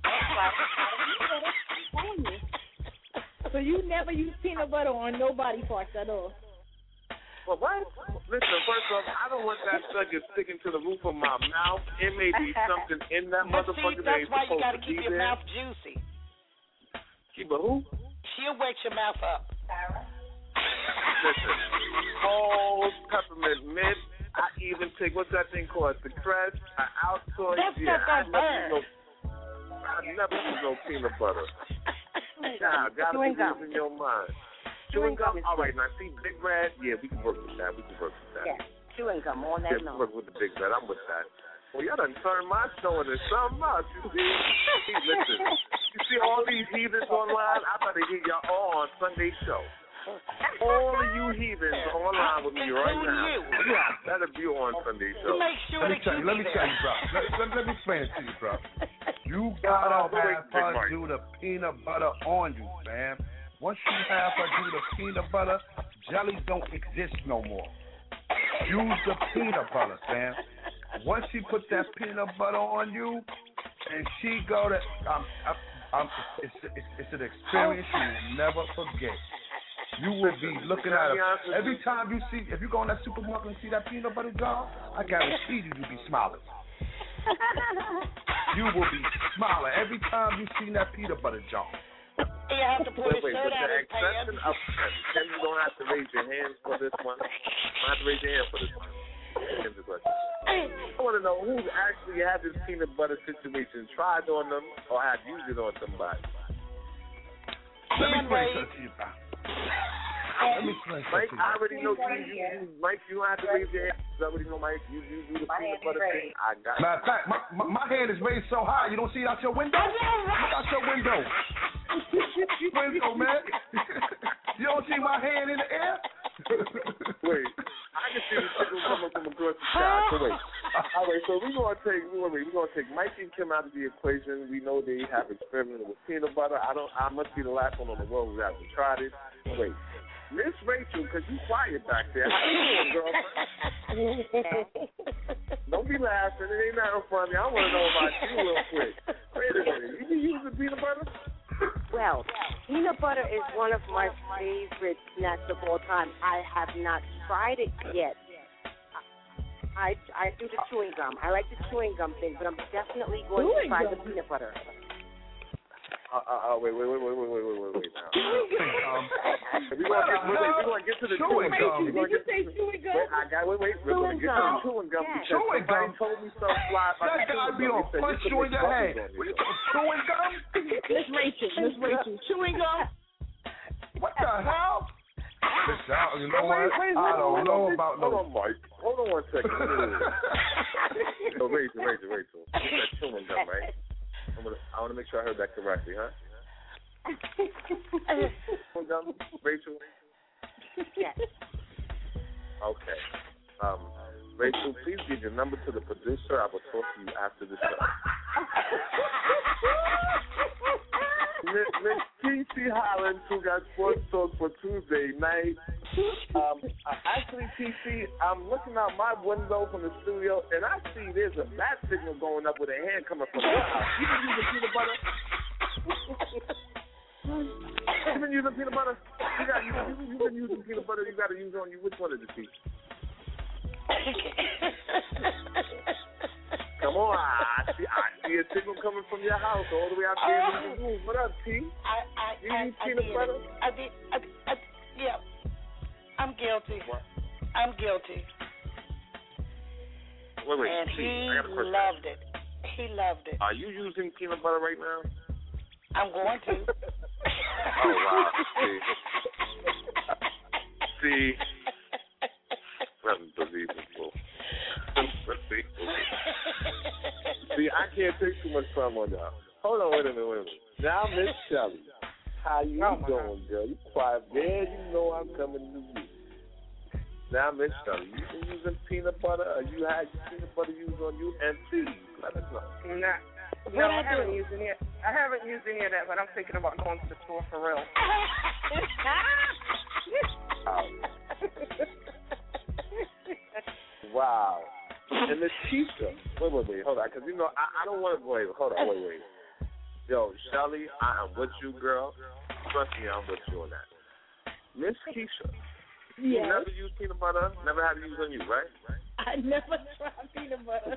So you never use peanut butter on no body parts at all? Well, what? Listen, first off, I don't want that sucker sticking to the roof of my mouth. It may be something in that but motherfucker see, that that's ain't why you supposed got to to keep be your there. mouth juicy. Keep a who? She'll wake your mouth up. Listen, Halls, peppermint mint, I even take, what's that thing called? The crest, an Altoid. That's yeah, not that bad. No, I never use no peanut butter. Nah, gotta be in your mind. Chewing gum, all right, now see, Big Red, yeah, we can work with that. We can work with that. Yeah, chewing gum on that yeah, note. We work with the Big Red. I'm with that. Well, y'all done turned my show into something else. You see, see, listen, you see all these heathens online? I better hear y'all all on Sunday show. All of you heathens online with me right now. Yeah, better be on Sunday show. Make sure let me that tell you, you let me tell you, bro. Let, let, let me explain it to you, bro. You gotta oh, have her do the peanut butter on you, man. Once you have her do the peanut butter, jelly don't exist no more. Use the peanut butter, man. Once she put that peanut butter on you, and she go to, um, um, um, it's, it's, it's an experience you will never forget. You will be looking at her every time you see. If you go in that supermarket and see that peanut butter jar, I guarantee you, you'll be smiling. You will be smiling every time you see that peanut butter jar. You have to put wait, a wait, shirt with out the his pants. exception of, then you don't have to raise your hands for this one. You don't have to raise your hand for this one. Here's the question. I want to know who's actually had this peanut butter situation, tried on them, or had used it on somebody. Let me explain something to you, pal. Let me explain Mike, something to you. I already know you, you, you, Mike, you don't have to raise your hand. I already know, Mike, you, you do the peanut butter thing. I got Matter of fact, my, my, my hand is raised so high, you don't see it out your window? Look out your window. Window, man. You don't see my hand in the air? Wait, I can see the signal coming from across the sky. So wait, all right. So we're gonna take, we're gonna, we're gonna take Mike and Kim out of the equation. We know they have experimented with peanut butter. I don't. I must be the last one on the world who hasn't tried it. Wait, Miss Rachel, cause you quiet back there. How you doing, girl? Don't be laughing. It ain't nothing funny. I want to know about you real quick. Wait a minute. You be using peanut butter? Well, peanut butter is one of my favorite snacks of all time. I have not tried it yet. I I do the chewing gum. I like the chewing gum thing, but I'm definitely going chewing to try gum. the peanut butter. Uh, uh, uh, wait, wait, wait, wait, wait, wait, wait, wait, wait now. um, we're going to get, we're going to get to the chewing gum. Did you say chewing gum? Wait, I got, wait, wait, we're going to get to the chewing gum because chewing somebody gum. told me something fly about that gotta be on punch you in your head. What you talking chewing gum? Miss Rachel, Miss Rachel, chewing gum. What the hell? Listen, I, you know wait, what? wait, wait, I don't hold know on, about hold no. on, Mike. Hold on one second. So, Rachel, Rachel, Rachel. Get that chewing gum, right? I'm gonna, I want to make sure I heard that correctly, huh? Chewing gum, Rachel? Yes. Okay. Um, Rachel, please give your number to the producer. I will talk to you after the show. Miss Miss T C Hollins, who got Sports Talk for Tuesday night. Um, uh, actually, T C, I'm looking out my window from the studio, and I see there's a bat signal going up with a hand coming from your house. You been using peanut butter? You been using peanut butter? You got you, you, you been using peanut butter? You got to use on you. Which one is it, T? Come on, I see, I see a signal coming from your house all the way out there in the room. What up, T? I, I, you I, use I peanut did. butter? I did. I, I, yeah. I'm guilty. What? I'm guilty. Wait, wait. And T, he I got a question. loved it. He loved it. Are you using peanut butter right now? I'm going to. Oh, wow. See. See. Unbelievable. Unbelievable. See, I can't take too much time on y'all. Hold on, wait a minute, wait a minute. Now, Miss Shelly, how you oh doing, girl? You quiet. There, you know I'm coming to you. Now, Miss Shelly, you been using peanut butter, or you had peanut butter used on you? And please, let us know. Nah. No, I haven't used any. I haven't used any of that, but I'm thinking about going to the store for real. Wow. And Miss Keisha, wait, wait, wait, hold on, because you know I, I don't want to wait. Hold on, wait, wait. Yo, Shelly, I am with you, girl. Trust me, I'm with you on that. Miss Keisha, you Yes. never used peanut butter. Never had to use on you, right? I never tried peanut butter.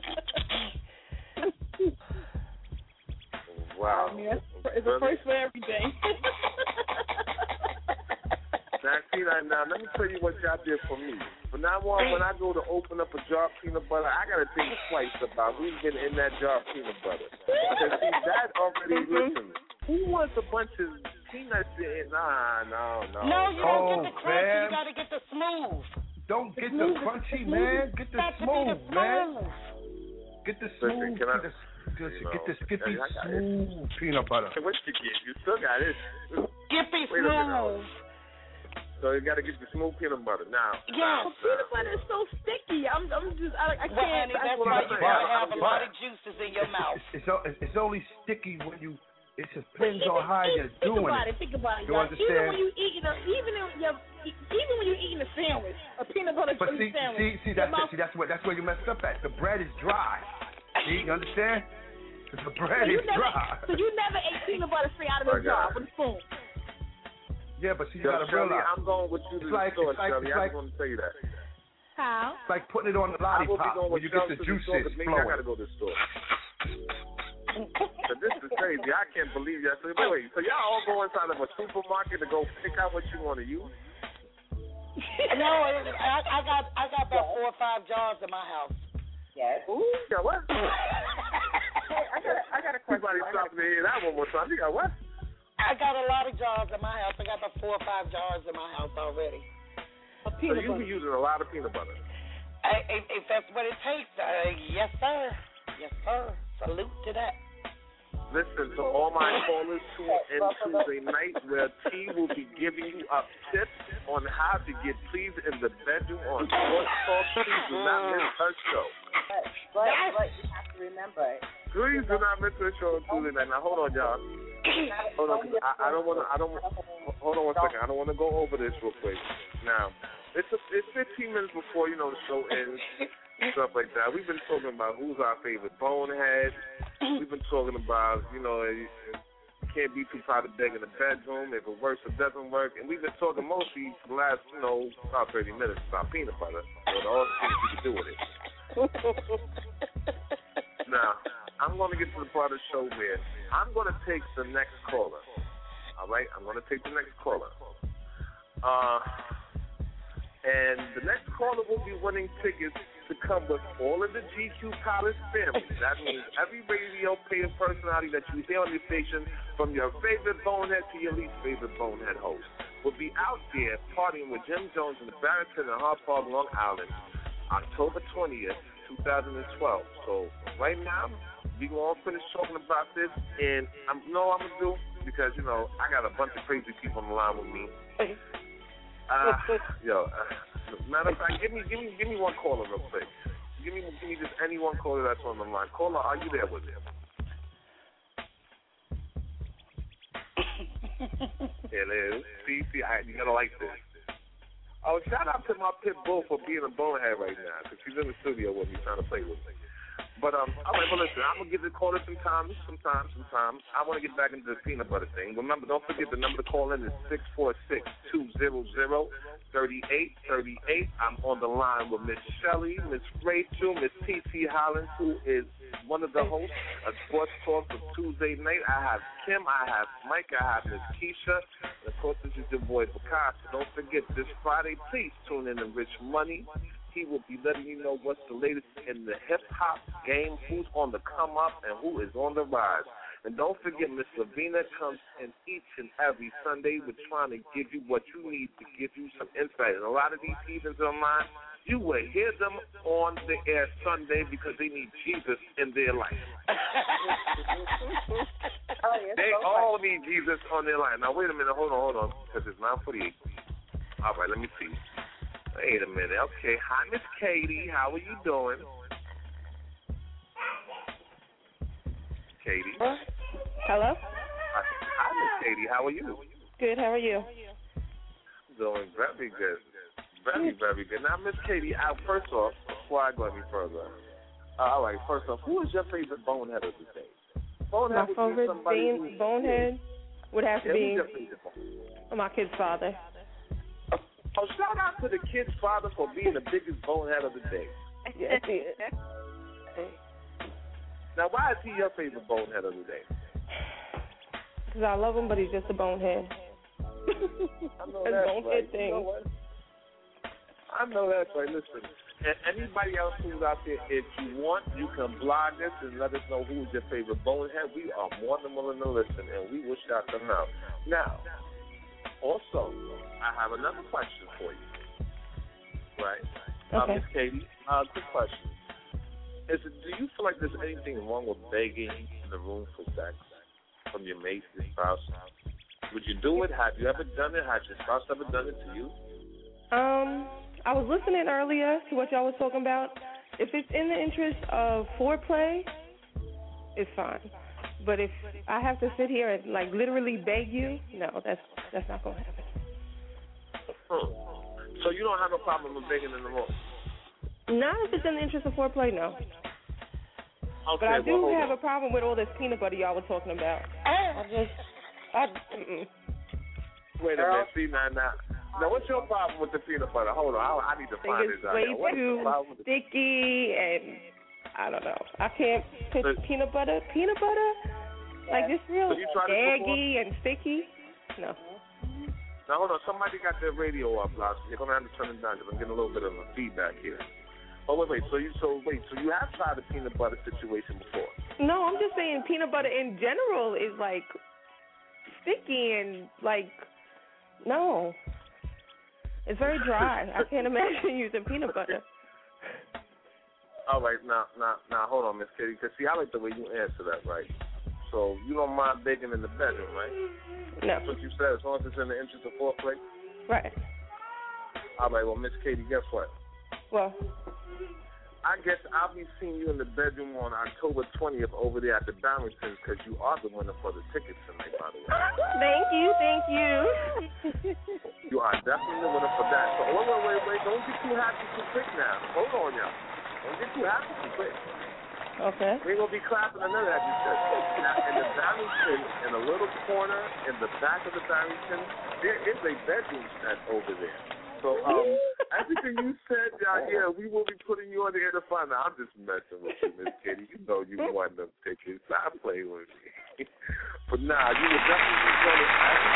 Wow. I mean, it's a first for everything. Now, see, now, now, let me tell you what y'all did for me. From now on, when I go to open up a jar of peanut butter, I got to think twice about who's been in that jar of peanut butter. Because, see, that already, Mm-hmm. listen, who wants a bunch of peanuts in? Nah, no, no. No, you don't get the Oh, crunchy. man. You got to get the smooth. Don't get the smooth- crunchy, smooth- man. Get the got to be smooth, the man. smooth. Get the Listen, smooth. can I- Get the, get, you know, get the skippy I got it. smooth peanut butter. What you get? You still got it. Skippy Wait a minute. smooth. So you got to get the smooth peanut butter. Now, Yeah. But peanut butter is so sticky. I'm, I'm just, I, I Well, can't. honey, that's what why I'm you saying. got to have a But- lot of juices in your mouth. It's, it's, it's, it's only sticky when you. It depends on how you're Think doing about it. it. Think about it. You y'all. understand? Even when you eating a, even in your, even when you eating a sandwich, a peanut butter But jelly see, sandwich. see, see, your that's mouth- see, that's where that's where you messed up at. The bread is dry. See, you understand? The bread so you is never, dry. So you never ate peanut butter straight out of the I jar got with a spoon. Yeah, but see, you Yo, gotta Shelly, realize I'm going with you to it's the like store, it's like Shelly. it's I like, just want to tell you that. How? it's like putting it on the I will be lollipop going when with you get Shelly the to the store, juices but maybe I got flowing. to go to the store. But this is crazy. I can't believe that. So, wait, wait. So y'all all go inside of a supermarket to go pick out what you want to use? No, I, I got I got about four or five jars in my house. Yes. Ooh, you got what? Hey, I got, I got a question. Everybody I stop got and hear that one more time. You got what? I got a lot of jars in my house. I got about four or five jars in my house already. A So peanut you butter. be using a lot of peanut butter. I, if, if that's what it takes, uh, yes, sir. Yes, sir. Salute to that. Listen to all my callers tune in Tuesday night where T will be giving you up tips on how to get pleased in the bedroom on Sports Talk. Please do not miss her show. But, but, but you have to remember, Please do not miss her show on Tuesday night. Now hold on, y'all. Hold on. I, I don't want to. I don't. Hold on one second. I don't want to go over this real quick. Now, it's a, it's fifteen minutes before you know the show ends. Stuff like that. We've been talking about who's our favorite bonehead. We've been talking about, you know, you can't be too proud of beg in the bedroom if it works or doesn't work. And we've been talking mostly for the last, you know, about thirty minutes about peanut butter and all the things you can do with it. Now, I'm going to get to the part of the show where I'm going to take the next caller. All right? I'm going to take the next caller. Uh, and the next caller will be winning tickets to come with all of the G Q Palace family. That means every radio paying personality that you hear on your station, from your favorite bonehead to your least favorite bonehead host, will be out there partying with Jim Jones in the Barrington and Hart Park, Long Island, October twentieth, twenty twelve. So right now, we going to finish talking about this, and I know I'm going to do, because, you know, I got a bunch of crazy people on the line with me. Uh, yo, uh, matter of fact, give me, give me, give me one caller real quick. Give me, give me just any one caller that's on the line. Caller, are you there with him? Hello. See, see, I, you gotta like this. Oh, shout out to my pit bull for being a bonehead right now, because she's in the studio with me trying to play with me. But um, all right, well listen, I'm gonna give the caller some time, some time, some time. I want to get back into the peanut butter thing. Remember, don't forget the number to call in is six four six, two zero zero, three eight three eight. I'm on the line with Miss Shelley, Miss Rachel, Miss T T Hollins, who is one of the hosts of Sports Talk for Tuesday night. I have Kim, I have Mike, I have Miss Keisha, and of course this is your boy Picasso. Don't forget this Friday, please tune in to Rich Money. He will be letting you know what's the latest in the hip-hop game, who's on the come-up, and who is on the rise. And don't forget, Miss Lavina comes in each and every Sunday with trying to give you what you need to give you some insight. And a lot of these heathens online, you will hear them on the air Sunday because they need Jesus in their life. oh, yes, They so all funny. need Jesus on their life. Now, wait a minute. Hold on, hold on, because it's nine forty-eight. All right, let me see. Wait a minute. Okay. Hi, Miss Katie. How are you doing? Katie. Hello? Hi, hi, Miss Katie. How are you? Good, how are you? Doing very good. Very, very good. Now, Miss Katie, uh, first off, before I go any further, uh, all right, first off, who is your favorite bonehead of the day? Bonehead My would be favorite somebody being who- bonehead would have to Yeah, be who's your favorite bonehead? my kid's father. Oh, shout out to the kid's father for being the biggest bonehead of the day. Yes, he is. Now, why is he your favorite bonehead of the day? Because I love him, but he's just a bonehead. I know And that's don't right. hit things. You know what? I know that's right. Listen, and anybody else who's out there, if you want, you can blog us and let us know who's your favorite bonehead. We are more than willing to listen, and we will shout them out. Now, also, I have another question for you. Right? Okay. Uh, Miss Katie, uh, quick question. Is it, do you feel like there's anything wrong with begging in the room for sex from your mate, your spouse? Would you do it? Have you ever done it? Has your spouse ever done it to you? Um, I was listening earlier to what y'all was talking about. If it's in the interest of foreplay, it's fine. But if I have to sit here and like literally beg you, no, that's that's not gonna happen. Hmm. So you don't have a problem with begging in the room? Not if it's in the interest of foreplay, no. Okay, But I do well, have on. a problem with all this peanut butter y'all were talking about. I just, I, mm-mm. Wait a minute, see now, now. Now, what's your problem with the peanut butter? Hold on, I, I need to I find think this it's out. way Now, what is too the problem with the sticky, and I don't know. I can't put But- peanut butter, peanut butter, like this real So you tried it before? gaggy and sticky. No. Now, hold on, somebody got their radio up, Lars. You're going to have to turn it down because I'm getting a little bit of a feedback here. Oh, wait, wait, so you, so wait, so you have tried the peanut butter situation before? No, I'm just saying peanut butter in general is like sticky and like, no. It's very dry. I can't imagine using peanut butter. All right, now, now, now, hold on, Miss Kitty, because see, I like the way you answer that, right? So you don't mind begging in the bedroom, right? No. That's what you said, as long as it's in the interest of foreplay? Right. All right, well, Miss Katie, guess what? Well, I guess I'll be seeing you in the bedroom on October twentieth over there at the Barringtons because you are the winner for the tickets tonight, by the way. Thank you, thank you. You are definitely the winner for that. So wait, wait, wait, wait. Don't get too happy too quick now. Hold on, y'all. Don't get too happy too quick. Okay. We ain't going to be clapping or none of that. You said. Now, in the Barrington, in a little corner in the back of the Barrington, there is a bedroom set over there. So, um, everything you said, uh, yeah, we will be putting you on the air to find out. I'm just messing with you, Miss Katie. You know you won them tickets. Stop playing with me. But nah, you will definitely be joining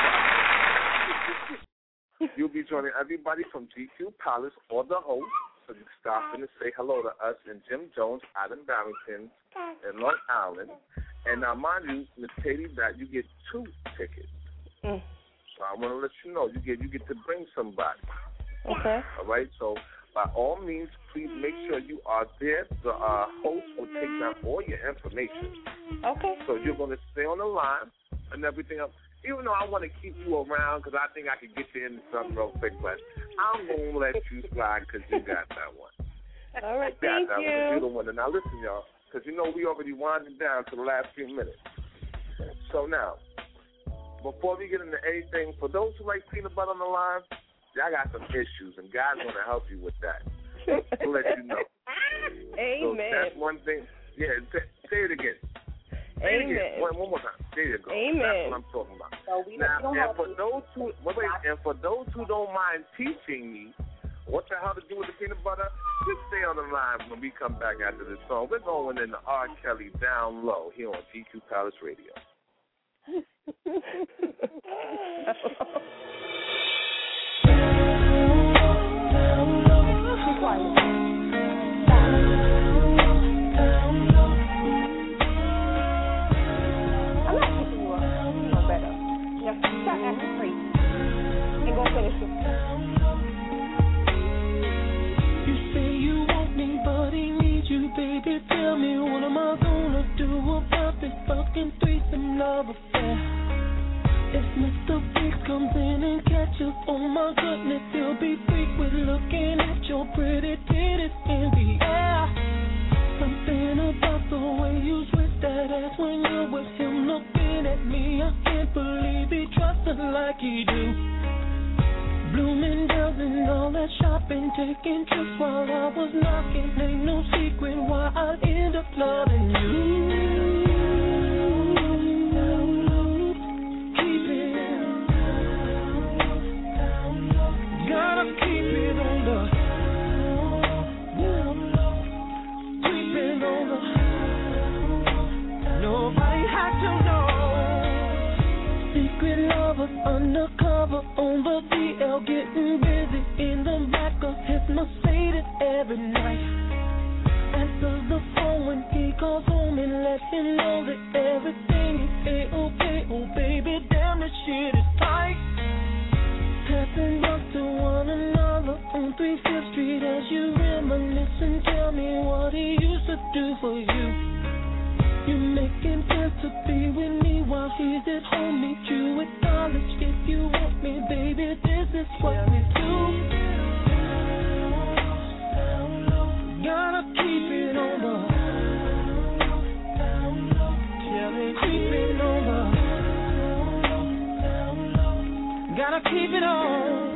everybody. You'll be joining everybody from G Q Palace or the host. So you can stop in and say hello to us and Jim Jones, Adam Barrington, and Long Island. And now, mind you, Miss Katie, that you get two tickets. Mm. So I want to let you know, you get you get to bring somebody. Okay. All right, so by all means, please make sure you are there. The uh, host will take down all your information. Okay. So you're going to stay on the line and everything else. Even though I want to keep you around because I think I can get you into something real quick, but I'm going to let you slide because you got that one. All right, you got thank that you. One. You're the winner. Now listen, y'all, because you know we already winding down to the last few minutes. So now, before we get into anything, for those who like peanut butter on the line, y'all got some issues, and God's going to help you with that. To let you know. Amen. So that's one thing. Yeah, say, say it again. Say Amen. it again. One, one more time. There you go. Amen. That's what I'm talking about. So we now, don't and have for to, those who wait, wait, and for those who don't mind teaching me what the hell to do with the peanut butter, just stay on the line when we come back after this song. We're going into R. Kelly Down Low here on G Q Palace Radio. Be quiet. I'm not picking you up. You know better. Now stop acting crazy and go finish it. You say you want me, but he needs you, baby. Tell me, what am I gonna do about this fucking threesome love affair? If Mister Biggs comes in and catches, oh my goodness, he'll be freaked with looking at your pretty titties in the air. Something about the way you twist that ass when you're with him looking at me. I can't believe he trusts her like he do. Bloomingdale's and all that shopping, taking trips while I was knocking. Ain't no secret why I end up loving you. Gotta keep it on the creeping on the. Nobody had to know. Secret lover undercover on the D L, getting busy in the back of his Mercedes every night. Answer the phone when he calls home and let him know that everything is A-okay. Oh, baby, damn, this shit is tight. Passing up to one another on three Fifth Street as you reminisce and tell me what he used to do for you. You making plans to be with me while he's at home. Meet you at college if you want me, baby. This is what we do. Gotta keep it on the. Tell me keep it on the. Gotta keep it on.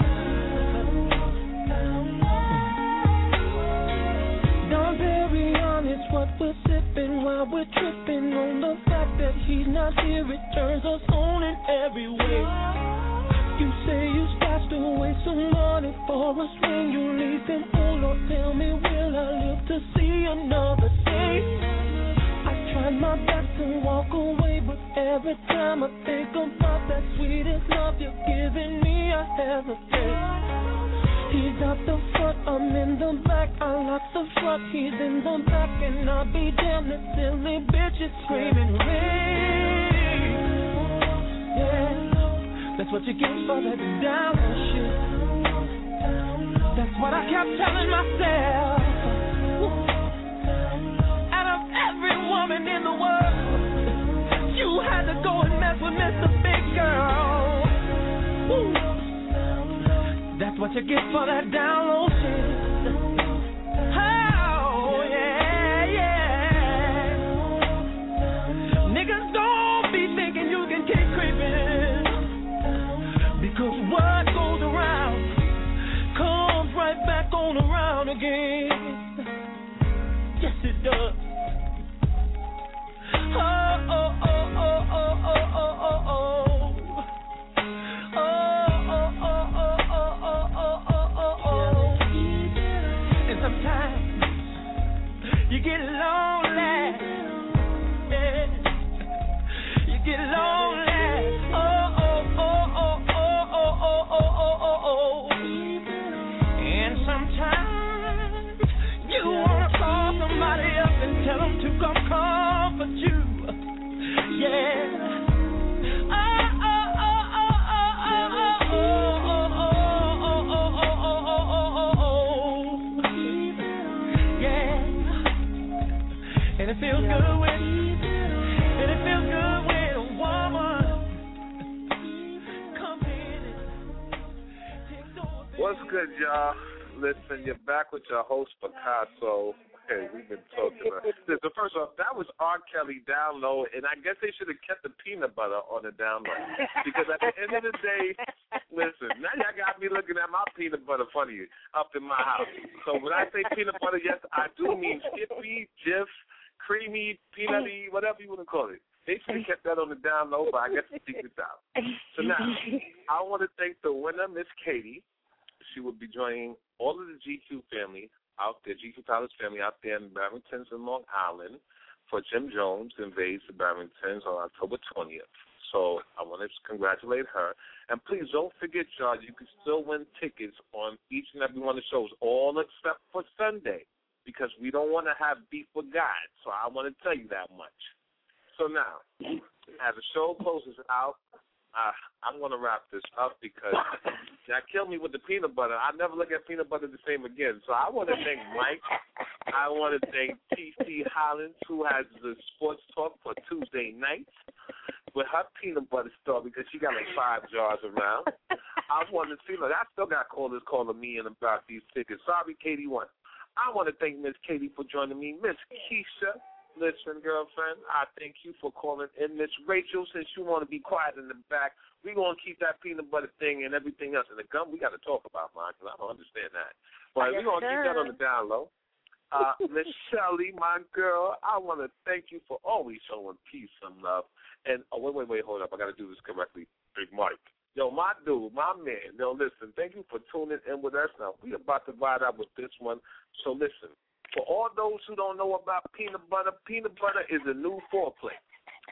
Don't bury on it's what we're sipping while we're tripping on the fact that he's not here. It turns us on in every way. You say you stashed away some money for us when you leave. Then hold on, tell me, will I live to see another day? I tried my best to walk away, but every time I think about that sweetest love you're giving me, I hesitate. He's out the front, I'm in the back. I lock the front, he's in the back, and I'll be damned if silly bitches screaming rain. Yeah. That's what you get for that down shit. That's what I kept telling myself. Out of every woman in the world, you had to go and mess with Mister Big Girl. Woo. That's what you get for that down low shit. Oh, yeah, yeah. Niggas don't be thinking you can keep creeping. Because what goes around comes right back on around again. Yes, it does. Oh, oh, oh, oh, oh, oh, oh, oh, oh. Oh, oh, oh, oh, oh, oh, oh, oh, oh. And sometimes you get lonely. Yeah. You get lonely. Oh, oh, oh, oh, oh, oh, oh, oh, oh, oh. And sometimes you wanna call somebody up and tell them to come comfort you. Yeah. And it feels good when, and it feels good when a woman comes in and takes over. What's good, y'all? Listen, you're back with your host, Picasso. Hey, we've been talking about this. So first off, that was R. Kelly down low, and I guess they should have kept the peanut butter on the down low. Because at the end of the day, listen, now y'all got me looking at my peanut butter funny up in my house. So when I say peanut butter, yes, I do mean Skippy, Jif, creamy, peanutty, whatever you want to call it. They should have kept that on the down low, but I guess the secret's out. So now, I want to thank the winner, Miss Katie. She will be joining all of the G Q family out there, G Q Palace family out there in Barrington's and Long Island for Jim Jones invades the Barringtons on October twentieth. So I want to congratulate her. And please don't forget, y'all, you can still win tickets on each and every one of the shows, all except for Sunday, because we don't want to have beef with God. So I want to tell you that much. So now, as the show closes out, uh, I'm going to wrap this up because y'all killed me with the peanut butter. I never look at peanut butter the same again. So I want to thank Mike. I want to thank T C Hollins, who has the sports talk for Tuesday nights with her peanut butter store because she got like five jars around. I want to see, look, I still got callers calling me in about these tickets. Sorry, Katie won. I want to thank Miss Katie for joining me. Miss Keisha, listen, girlfriend, I thank you for calling in. Miss Rachel, since you want to be quiet in the back, we're going to keep that peanut butter thing and everything else. And the gum, we got to talk about, mine, because I don't understand that. But yes, we're going to keep that on the down low. Uh, Miss Shelley, my girl, I want to thank you for always showing peace and love. And, oh, wait, wait, wait, hold up. I got to do this correctly. Big Mike. Yo, my dude, my man. Yo, listen, thank you for tuning in with us. Now, we're about to ride out with this one. So, listen, for all those who don't know about peanut butter, peanut butter is a new foreplay.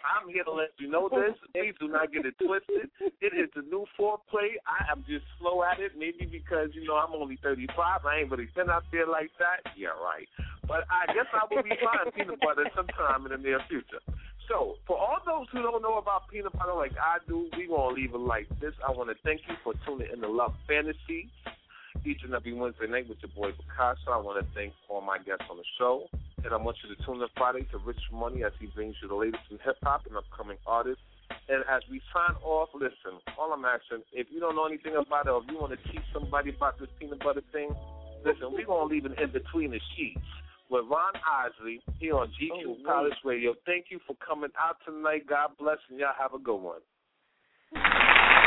I'm here to let you know this. Please do not get it twisted. It is the new foreplay. I am just slow at it, maybe because, you know, I'm only thirty-five. I ain't really been out there like that. Yeah, right. But I guess I will be trying peanut butter sometime in the near future. So, for all those who don't know about peanut butter like I do, we going to leave it like this. I want to thank you for tuning in to Love Fantasy each and every Wednesday night with your boy Picasso. I want to thank all my guests on the show. And I want you to tune in Friday to Rich Money as he brings you the latest in hip-hop and upcoming artists. And as we sign off, listen, all I'm asking, if you don't know anything about it or if you want to teach somebody about this peanut butter thing, listen, we're going to leave it in between the sheets with Ron Isley here on G Q oh, Palace Radio. Thank you for coming out tonight. God bless, and y'all have a good one.